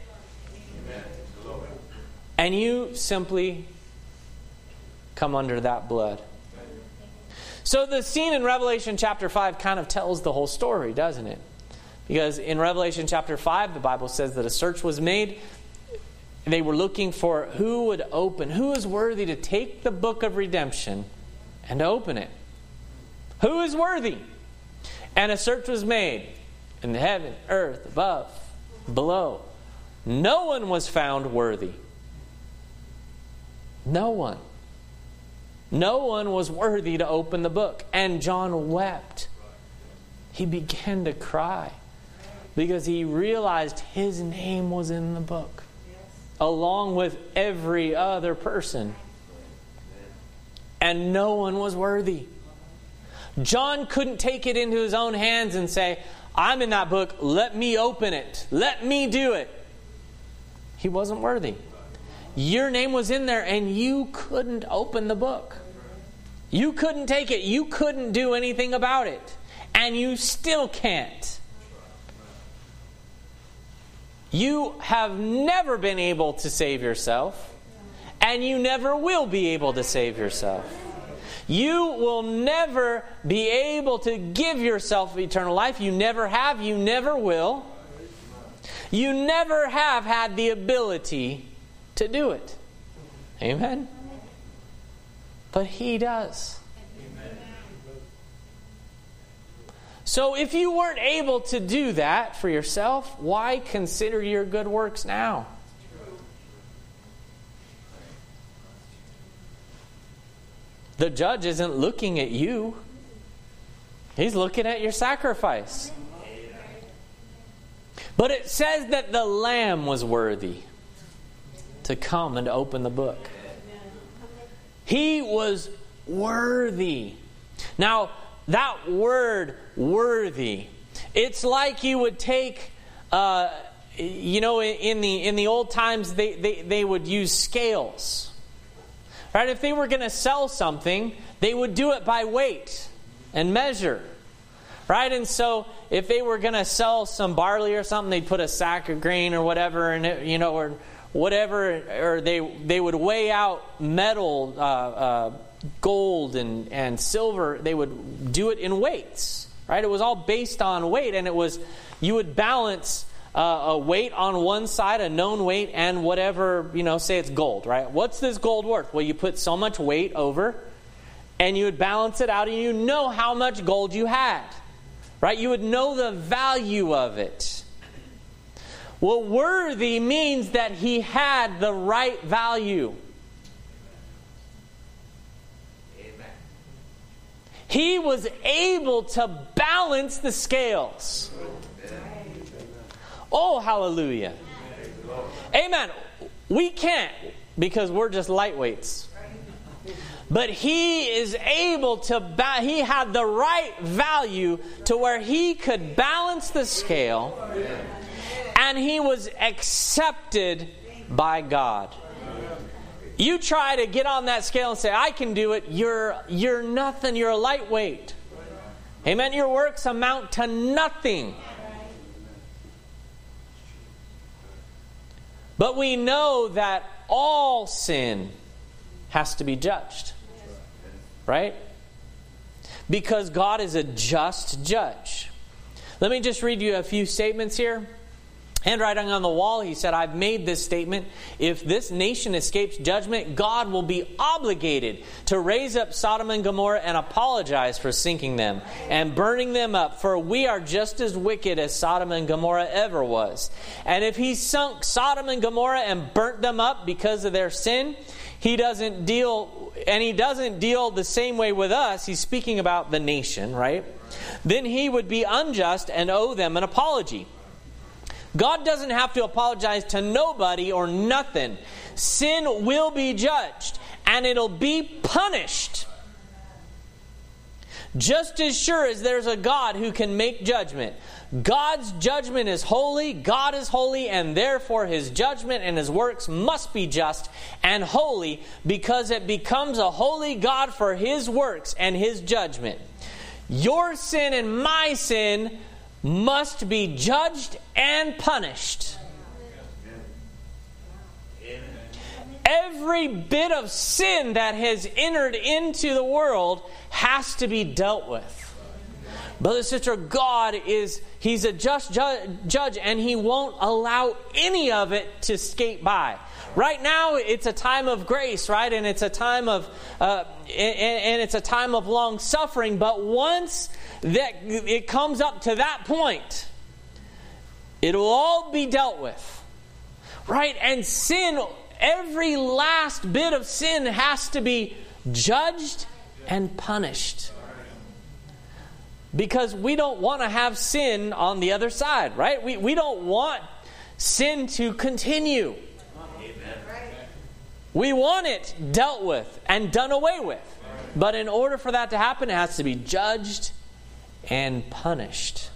And you simply come under that blood. So the scene in Revelation chapter five kind of tells the whole story, doesn't it? Because in Revelation chapter five, the Bible says that a search was made. They were looking for who would open, who is worthy to take the book of redemption and to open it. Who is worthy? And a search was made in the heaven, earth, above, below. No one was found worthy. No one. No one was worthy to open the book. And John wept. He began to cry because he realized his name was in the book, along with every other person. And no one was worthy. John couldn't take it into his own hands and say, I'm in that book, let me open it. Let me do it. He wasn't worthy. Your name was in there and you couldn't open the book. You couldn't take it. You couldn't do anything about it. And you still can't. You have never been able to save yourself. And you never will be able to save yourself. You will never be able to give yourself eternal life. You never have. You never will. You never have had the ability to do it. Amen? But He does. So if you weren't able to do that for yourself, why consider your good works now? The judge isn't looking at you. He's looking at your sacrifice. But it says that the Lamb was worthy to come and open the book. He was worthy. Now, that word, worthy, it's like you would take, uh, you know, in the in the old times, they, they, they would use scales. Right? If they were going to sell something, they would do it by weight and measure. Right? And so if they were going to sell some barley or something, they'd put a sack of grain or whatever, and you know, or whatever, or they they would weigh out metal, uh, uh, gold and, and silver. They would do it in weights. Right? It was all based on weight, and it was you would balance Uh, a weight on one side, a known weight, and whatever, you know, say it's gold, right? What's this gold worth? Well, you put so much weight over, and you would balance it out, and you know how much gold you had, right? You would know the value of it. Well, worthy means that he had the right value. Amen. He was able to balance the scales. Amen. Oh, hallelujah. Amen. We can't because we're just lightweights. But he is able to, ba- he had the right value to where he could balance the scale, and he was accepted by God. You try to get on that scale and say, I can do it, you're, you're nothing, you're a lightweight. Amen. Your works amount to nothing. But we know that all sin has to be judged. Right? Because God is a just judge. Let me just read you a few statements here. Handwriting on the wall, he said, I've made this statement. If this nation escapes judgment, God will be obligated to raise up Sodom and Gomorrah and apologize for sinking them and burning them up. For we are just as wicked as Sodom and Gomorrah ever was. And if he sunk Sodom and Gomorrah and burnt them up because of their sin, he doesn't deal, and he doesn't deal the same way with us. He's speaking about the nation, right? Then he would be unjust and owe them an apology. God doesn't have to apologize to nobody or nothing. Sin will be judged, and it'll be punished. Just as sure as there's a God who can make judgment. God's judgment is holy, God is holy, and therefore His judgment and His works must be just and holy, because it becomes a holy God for His works and His judgment. Your sin and my sin must be judged and punished. Every bit of sin that has entered into the world has to be dealt with. Brother and sister, God is, He's a just ju- judge, and He won't allow any of it to skate by. Right now, it's a time of grace, right? And it's a time of, uh, and, and it's a time of long suffering. But once that it comes up to that point, it'll all be dealt with, right? And sin, every last bit of sin has to be judged and punished. Because we don't want to have sin on the other side, right? We we don't want sin to continue. We want it dealt with and done away with. But in order for that to happen, it has to be judged and punished.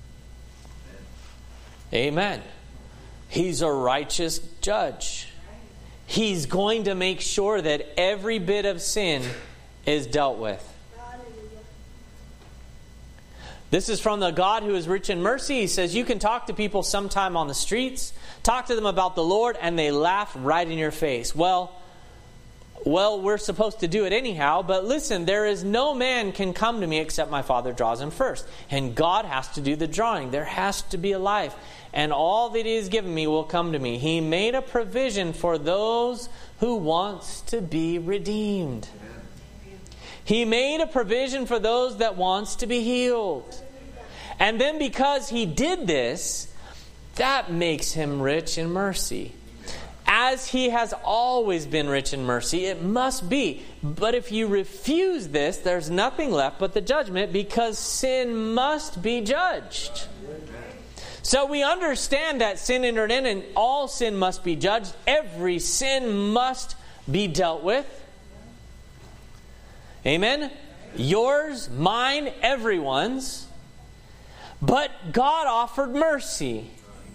Amen. He's a righteous judge. He's going to make sure that every bit of sin is dealt with. This is from the God who is rich in mercy. He says you can talk to people sometime on the streets, talk to them about the Lord, and they laugh right in your face. Well, well, we're supposed to do it anyhow, but listen, there is no man can come to me except my Father draws him first. And God has to do the drawing. There has to be a life. And all that He has given me will come to me. He made a provision for those who wants to be redeemed. He made a provision for those that wants to be healed. And then because He did this, that makes Him rich in mercy. As He has always been rich in mercy, it must be. But if you refuse this, there's nothing left but the judgment, because sin must be judged. So we understand that sin entered in and all sin must be judged. Every sin must be dealt with. Amen? Yours, mine, everyone's. But God offered mercy.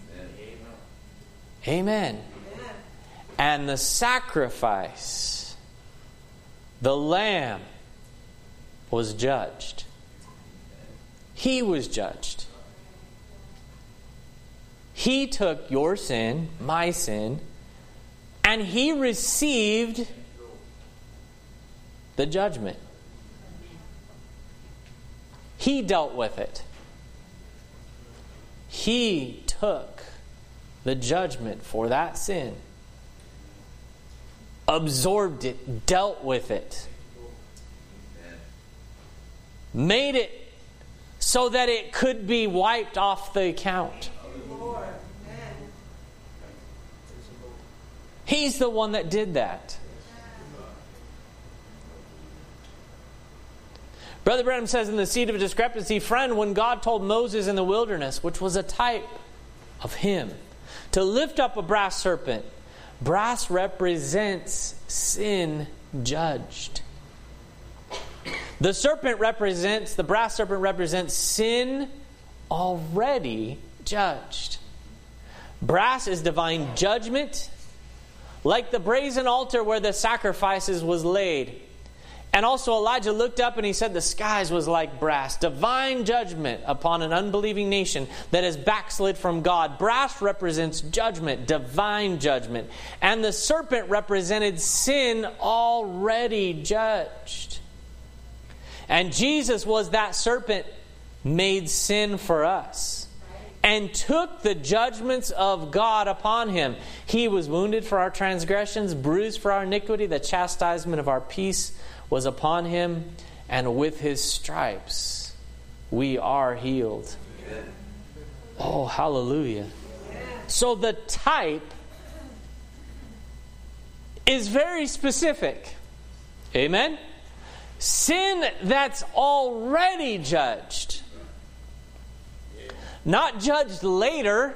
Amen. And the sacrifice, the lamb, was judged. He was judged. He took your sin, my sin, and He received the judgment. He dealt with it. He took the judgment for that sin. Absorbed it, dealt with it. Made it so that it could be wiped off the account. He's the one that did that. Brother Branham says in The Seed of Discrepancy, friend, when God told Moses in the wilderness, which was a type of him, to lift up a brass serpent, brass represents sin judged. The serpent represents, the brass serpent represents sin already judged. Brass is divine judgment, like the brazen altar where the sacrifices was laid. And also Elijah looked up and he said the skies was like brass. Divine judgment upon an unbelieving nation that is backslid from God. Brass represents judgment, divine judgment. And the serpent represented sin already judged. And Jesus was that serpent made sin for us. And took the judgments of God upon him. He was wounded for our transgressions, bruised for our iniquity. The chastisement of our peace was upon him, and with his stripes we are healed. Amen. Oh, hallelujah. So the type is very specific. Amen? Sin that's already judged. Not judged later.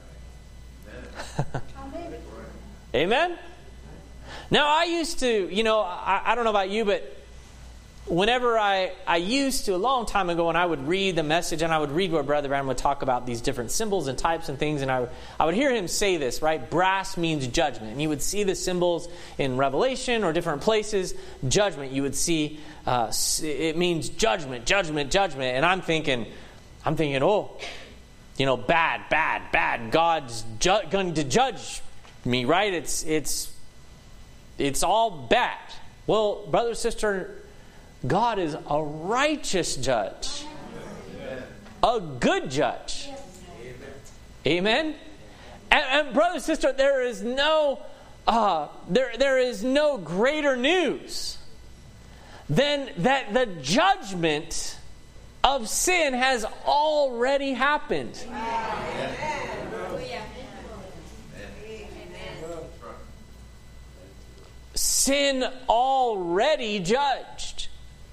Amen? Now, I used to, you know, I, I don't know about you, but whenever I, I used to, a long time ago, when I would read the message and I would read where Brother Branham would talk about these different symbols and types and things, and I, I would hear him say this, right? Brass means judgment. And you would see the symbols in Revelation or different places, judgment. You would see uh, it means judgment, judgment, judgment. And I'm thinking, I'm thinking, oh, you know, bad, bad, bad. God's ju- going to judge me, right? It's it's it's all bad. Well, brother, sister, God is a righteous judge. Amen. A good judge. Amen. Amen? And, and brother, sister, there is no uh, there there is no greater news than that the judgment of sin has already happened. Amen. Sin already judged.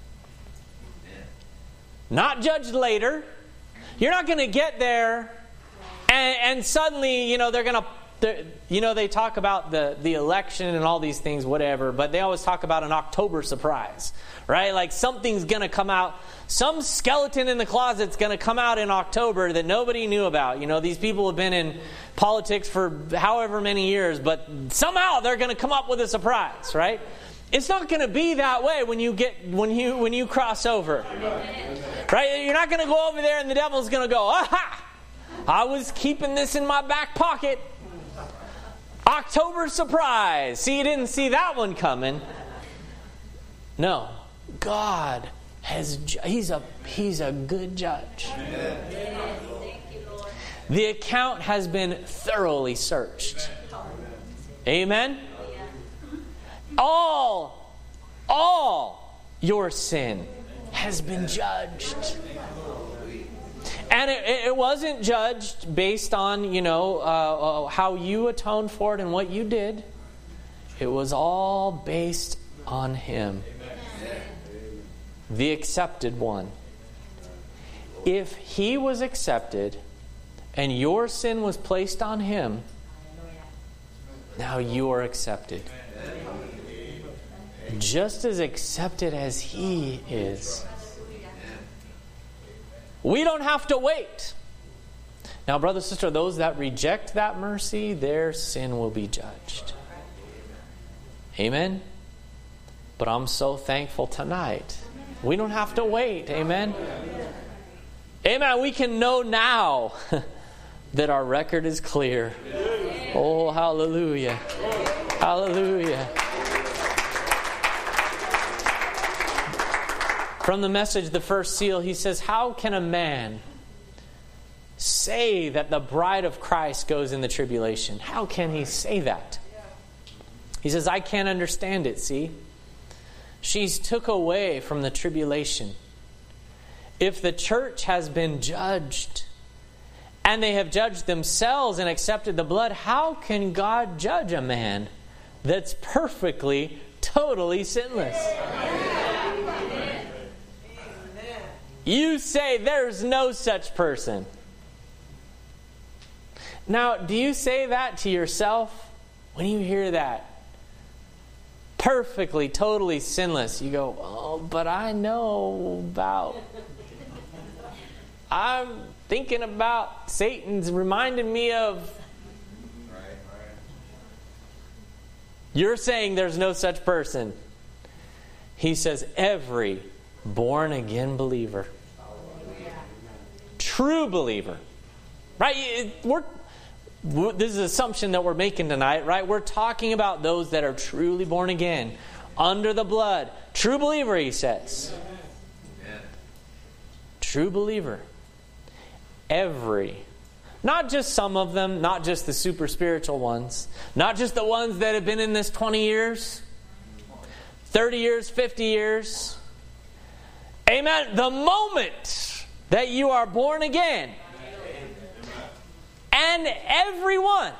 Not judged later. You're not going to get there and, and suddenly, you know, they're going to, you know, they talk about the, the election and all these things, whatever, but they always talk about an October surprise, right? Like something's going to come out, some skeleton in the closet's going to come out in October that nobody knew about. You know, these people have been in politics for however many years, but somehow they're going to come up with a surprise, right? It's not going to be that way when you get when you when you cross over. Right? You're not going to go over there and the devil's going to go, aha! I was keeping this in my back pocket. October surprise. See, you didn't see that one coming. No. God has he's a he's a good judge. The account has been thoroughly searched. Amen. All, all your sin has been judged. And it, it wasn't judged based on, you know, uh, how you atoned for it and what you did. It was all based on Him. The accepted one. If He was accepted and your sin was placed on Him, now you are accepted. Just as accepted as He is. We don't have to wait. Now, brother, sister, those that reject that mercy, their sin will be judged. Amen? But I'm so thankful tonight. We don't have to wait. Amen? Amen. We can know now that our record is clear. Oh, hallelujah. Hallelujah. From the Message, the first seal, he says, how can a man say that the bride of Christ goes in the tribulation? How can he say that? He says, I can't understand it, see? She's took away from the tribulation. If the church has been judged, and they have judged themselves and accepted the blood, how can God judge a man that's perfectly, totally sinless. You say there's no such person. Now, do you say that to yourself? When you hear that, perfectly, totally sinless, you go, oh, but I know about... I'm thinking about Satan's reminding me of... You're saying there's no such person. He says every born-again believer. True believer. Right? We're, this is an assumption that we're making tonight, right? We're talking about those that are truly born again. Under the blood. True believer, he says. True believer. Every. Not just some of them, not just the super spiritual ones, not just the ones that have been in this twenty years, thirty years, fifty years. Amen. The moment that you are born again, and everyone,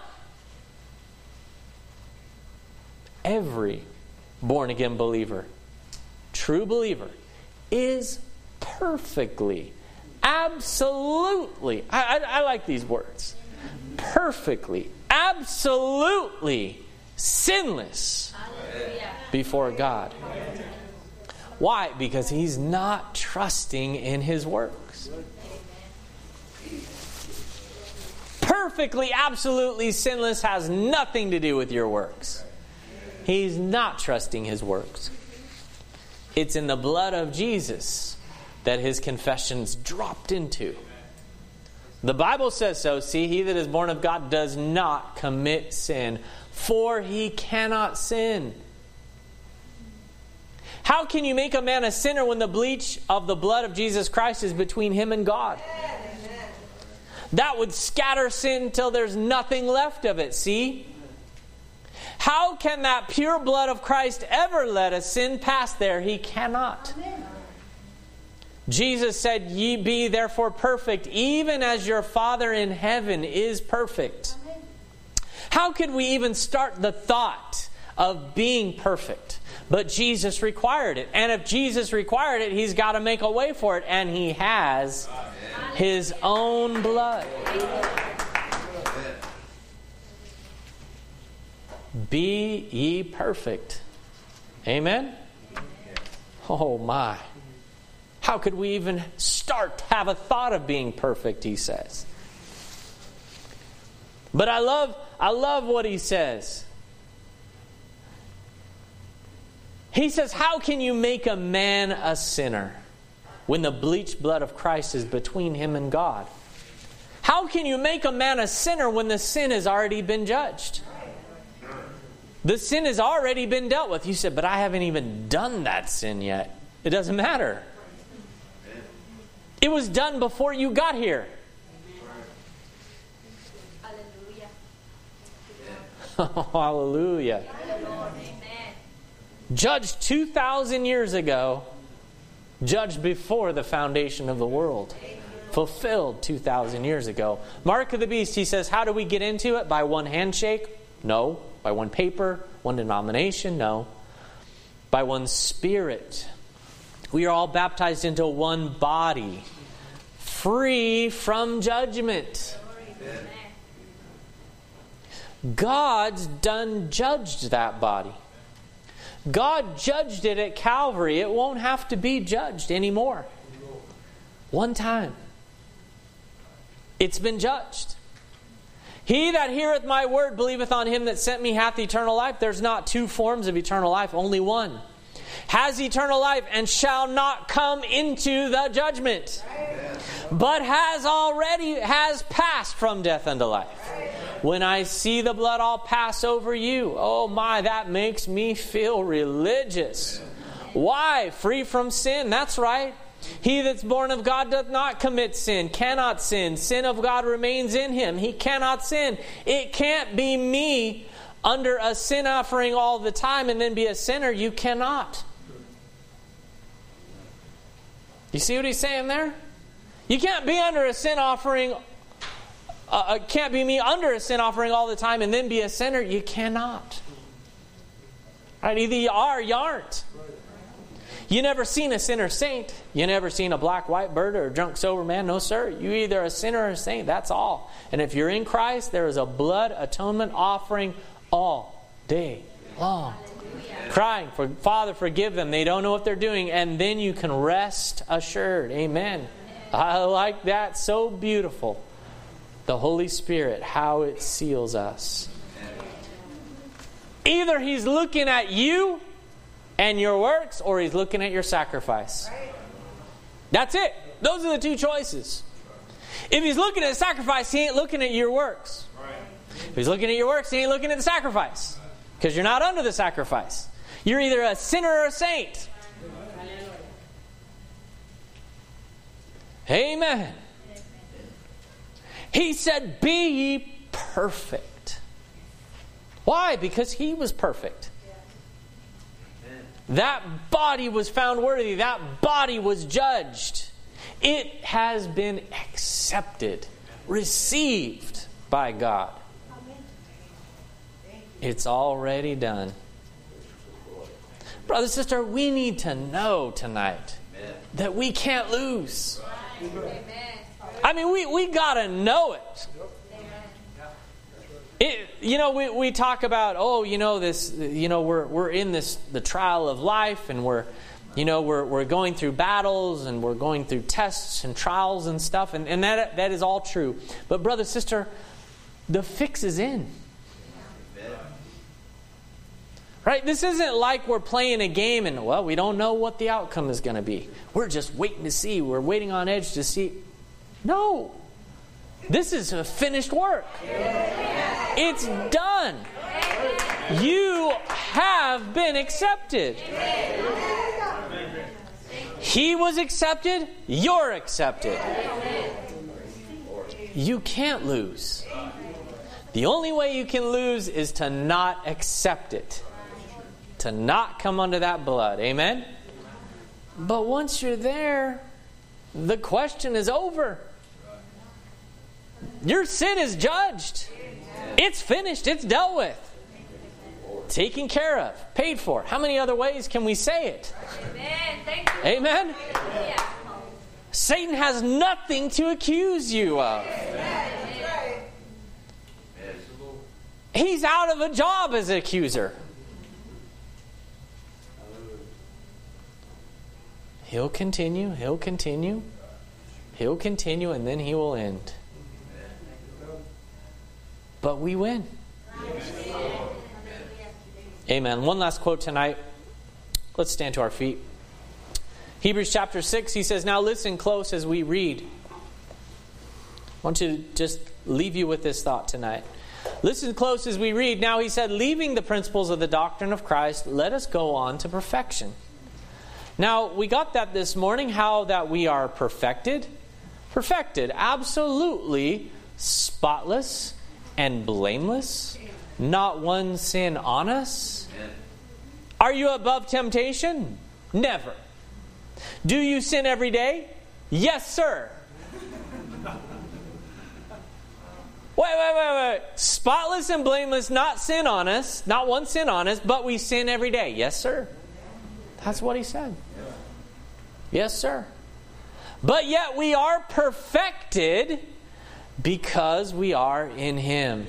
every born again believer, true believer, is perfectly, absolutely, I, I, I like these words, perfectly, absolutely sinless before God. Why? Because he's not trusting in his works. Perfectly, absolutely sinless has nothing to do with your works. He's not trusting his works. It's in the blood of Jesus that his confessions dropped into. The Bible says so. See, he that is born of God does not commit sin, for he cannot sin. How can you make a man a sinner when the bleach of the blood of Jesus Christ is between him and God? That would scatter sin till there's nothing left of it, see? How can that pure blood of Christ ever let a sin pass there? He cannot. Jesus said, ye be therefore perfect, even as your Father in heaven is perfect. How could we even start the thought of being perfect? But Jesus required it. And if Jesus required it, he's got to make a way for it. And he has his own blood. Be ye perfect. Amen? Oh my. How could we even start to have a thought of being perfect, he says. But I love, I love what he says. He says, how can you make a man a sinner when the bleached blood of Christ is between him and God? How can you make a man a sinner when the sin has already been judged? The sin has already been dealt with. You said, but I haven't even done that sin yet. It doesn't matter. It was done before you got here. Hallelujah. Hallelujah. Judged two thousand years ago. Judged before the foundation of the world. Fulfilled two thousand years ago. Mark of the beast, he says, how do we get into it? By one handshake? No. By one paper? One denomination? No. By one spirit. We are all baptized into one body. Free from judgment. God's done judged that body. God judged it at Calvary. It won't have to be judged anymore. One time. It's been judged. He that heareth my word believeth on him that sent me hath eternal life. There's not two forms of eternal life, only one. Has eternal life and shall not come into the judgment, but has already, has passed from death unto life. When I see the blood all pass over you, oh my, that makes me feel religious. Why? Free from sin. That's right. He that's born of God doth not commit sin, cannot sin. Sin of God remains in him. He cannot sin. It can't be me under a sin offering all the time and then be a sinner. You cannot. You see what he's saying there? You can't be under a sin offering. Uh, it can't be me under a sin offering all the time and then be a sinner. You cannot. Right? Either you are or you aren't. You never seen a sinner saint. You never seen a black, white bird or a drunk, sober man. No, sir. You either a sinner or a saint. That's all. And if you're in Christ, there is a blood atonement offering all day long. Crying, for Father, forgive them. They don't know what they're doing. And then you can rest assured. Amen. I like that. So beautiful. The Holy Spirit, how it seals us. Either He's looking at you and your works, or He's looking at your sacrifice. That's it. Those are the two choices. If He's looking at the sacrifice, He ain't looking at your works. If He's looking at your works, He ain't looking at the sacrifice. Because you're not under the sacrifice. You're either a sinner or a saint. Amen. He said, be ye perfect. Why? Because He was perfect. That body was found worthy. That body was judged. It has been accepted, received by God. It's already done. Brother, sister, we need to know tonight that we can't lose. I mean, we, we got to know it. It, you know, we, we talk about, oh, you know, this, you know, we're we're in this the trial of life, and we're, you know, we're we're going through battles, and we're going through tests and trials and stuff, and, and that that is all true. But brother, sister, the fix is in. Right? This isn't like we're playing a game and, well, we don't know what the outcome is going to be. We're just waiting to see. We're waiting on edge to see. No. This is a finished work. It's done. You have been accepted. He was accepted. You're accepted. You can't lose. The only way you can lose is to not accept it. To not come under that blood. Amen? But once you're there, the question is over. Your sin is judged. It's finished. It's dealt with. Taken care of. Paid for. How many other ways can we say it? Amen. Thank you. Amen? Yeah. Satan has nothing to accuse you of. He's out of a job as an accuser. He'll continue, he'll continue, he'll continue, and then he will end. But we win. Amen. One last quote tonight. Let's stand to our feet. Hebrews chapter six, he says, now listen close as we read. I want to just leave you with this thought tonight. Listen close as we read. Now he said, leaving the principles of the doctrine of Christ, let us go on to perfection. Now, we got that this morning, how that we are perfected. Perfected, absolutely spotless and blameless. Not one sin on us. Are you above temptation? Never. Do you sin every day? Yes, sir. Wait, wait, wait, wait. Spotless and blameless, not sin on us, not one sin on us, but we sin every day. Yes, sir. That's what he said. Yes, sir. But yet we are perfected because we are in Him.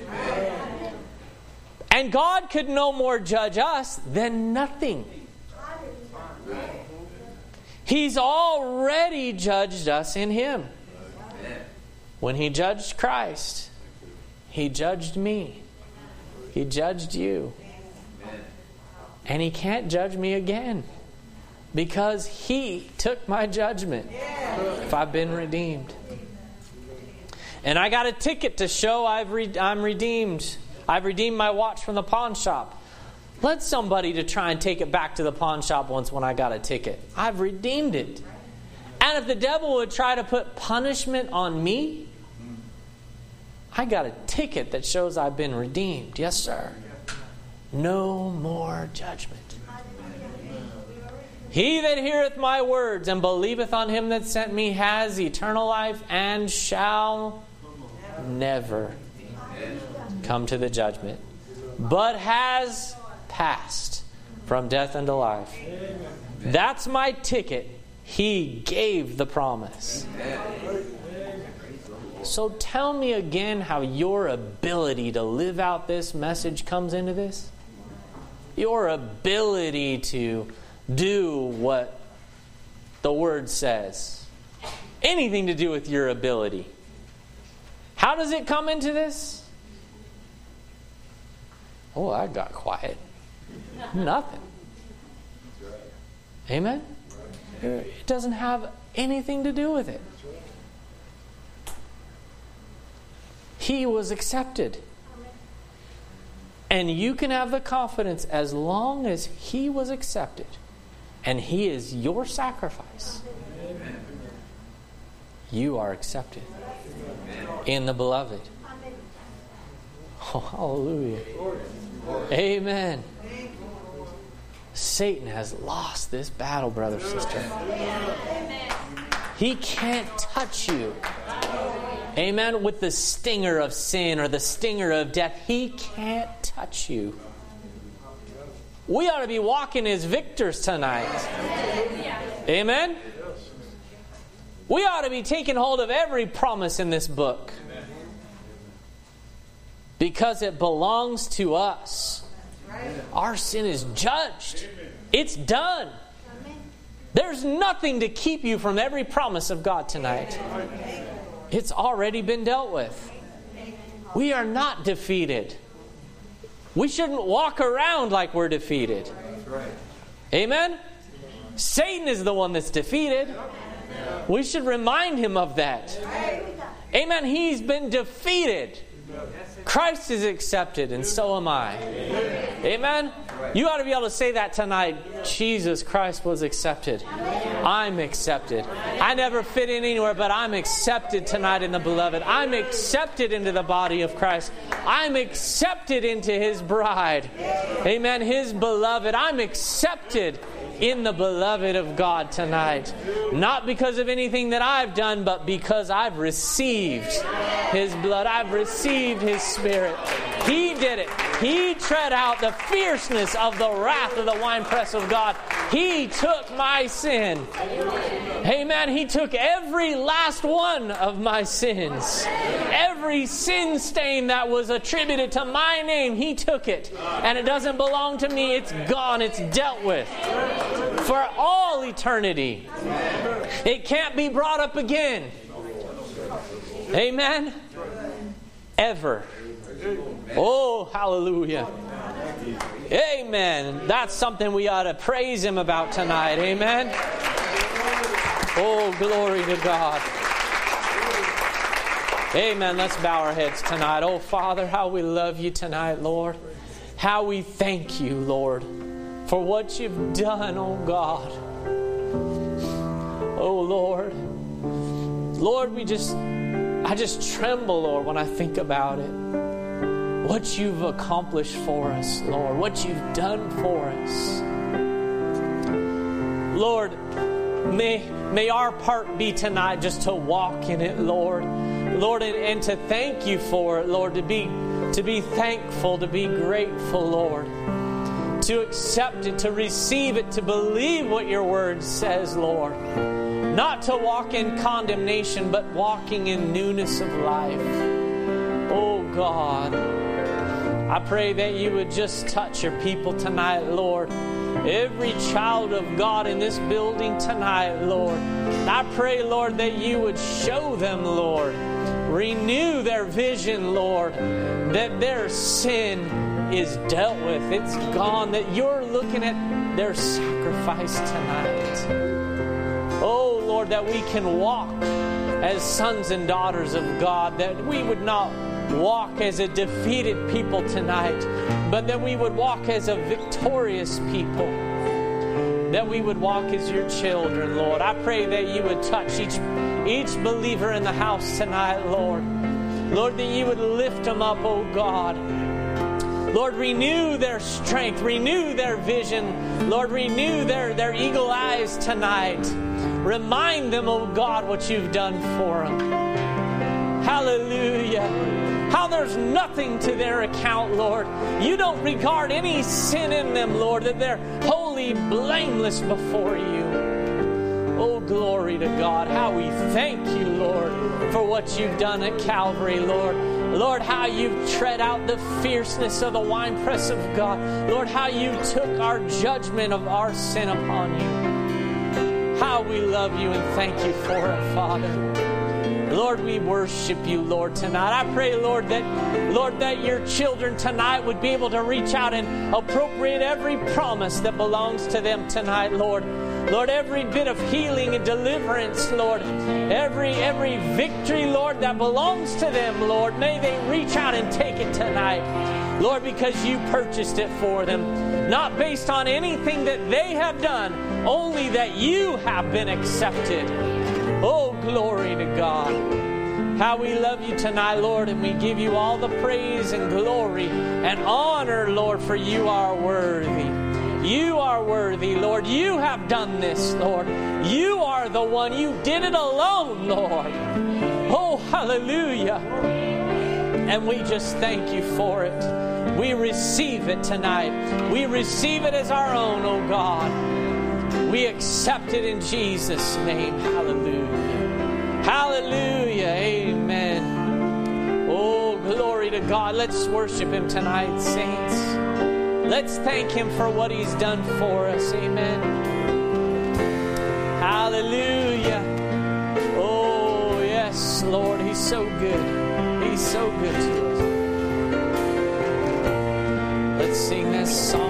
And God could no more judge us than nothing. He's already judged us in Him. When He judged Christ, He judged me. He judged you. And He can't judge me again. Because He took my judgment if I've been redeemed. And I got a ticket to show I've re- I'm redeemed. I've redeemed my watch from the pawn shop. Let somebody to try and take it back to the pawn shop once when I got a ticket. I've redeemed it. And if the devil would try to put punishment on me, I got a ticket that shows I've been redeemed. Yes, sir. No more judgment. He that heareth my words and believeth on Him that sent me has eternal life and shall never come to the judgment, but has passed from death unto life. That's my ticket. He gave the promise. So tell me again how your ability to live out this message comes into this. Your ability to do what the Word says. Anything to do with your ability. How does it come into this? Oh, I got quiet. Nothing. Amen? It doesn't have anything to do with it. He was accepted. And you can have the confidence as long as He was accepted. And He is your sacrifice. You are accepted in the Beloved. Oh, hallelujah. Amen. Satan has lost this battle, brother, sister. He can't touch you. Amen. With the stinger of sin or the stinger of death, he can't touch you. We ought to be walking as victors tonight. Amen. We ought to be taking hold of every promise in this book. Because it belongs to us. Our sin is judged. It's done. There's nothing to keep you from every promise of God tonight. It's already been dealt with. We are not defeated. We shouldn't walk around like we're defeated. Amen? Satan is the one that's defeated. We should remind him of that. Amen? He's been defeated. Christ is accepted, and so am I. Amen? You ought to be able to say that tonight. Jesus Christ was accepted. I'm accepted. I never fit in anywhere, but I'm accepted tonight in the Beloved. I'm accepted into the body of Christ. I'm accepted into His bride. Amen? His beloved. I'm accepted in the Beloved of God tonight. Not because of anything that I've done, but because I've received His blood. I've received His Spirit. He did it. He tread out the fierceness of the wrath of the winepress of God. He took my sin. Amen. He took every last one of my sins. Every sin stain that was attributed to my name, He took it. And it doesn't belong to me. It's gone. It's dealt with. For all eternity. It can't be brought up again. Amen. Ever. Oh, hallelujah. Amen. That's something we ought to praise Him about tonight. Amen. Oh, glory to God. Amen. Let's bow our heads tonight. Oh, Father, how we love You tonight, Lord. How we thank You, Lord, for what You've done, oh God. Oh, Lord. Lord, we just, I just tremble, Lord, when I think about it. What You've accomplished for us, Lord. What You've done for us. Lord, may, may our part be tonight just to walk in it, Lord. Lord, and, and to thank You for it, Lord. To be, to be thankful, to be grateful, Lord. To accept it, to receive it, to believe what Your Word says, Lord. Not to walk in condemnation, but walking in newness of life. Oh God, I pray that You would just touch Your people tonight, Lord. Every child of God in this building tonight, Lord. I pray, Lord, that You would show them, Lord. Renew their vision, Lord. That their sin is dealt with. It's gone. That You're looking at their sacrifice tonight. Oh, Lord, that we can walk as sons and daughters of God. That we would not walk as a defeated people tonight, but that we would walk as a victorious people. That we would walk as Your children, Lord. I pray that You would touch each, each believer in the house tonight, Lord. Lord, that You would lift them up, oh God. Lord, renew their strength, renew their vision. Lord, renew their, their eagle eyes tonight. Remind them, oh God, what You've done for them. Hallelujah. how there's nothing to their account, Lord. You don't regard any sin in them, Lord, that they're holy, blameless before you. Oh, glory to God. How we thank you, Lord, for what you've done at Calvary, Lord. Lord, how you've tread out the fierceness of the winepress of God. Lord, how you took our judgment of our sin upon you. How we love you and thank you for it, Father. Lord, we worship you, Lord, tonight. I pray, Lord, that, Lord, that your children tonight would be able to reach out and appropriate every promise that belongs to them tonight, Lord. Lord, every bit of healing and deliverance, Lord, every every victory, Lord, that belongs to them, Lord, may they reach out and take it tonight, Lord, because you purchased it for them, not based on anything that they have done, only that you have been accepted. Oh, glory to God. How we love you tonight, Lord, and we give you all the praise and glory and honor, Lord, for you are worthy. You are worthy, Lord. You have done this, Lord. You are the one. You did it alone, Lord. Oh, hallelujah. And we just thank you for it. We receive it tonight. We receive it as our own, oh God. We accept it in Jesus' name. Hallelujah. Hallelujah. Amen. Oh, glory to God. Let's worship him tonight, saints. Let's thank him for what he's done for us. Amen. Hallelujah. Oh, yes, Lord. He's so good. He's so good to us. Let's sing this song.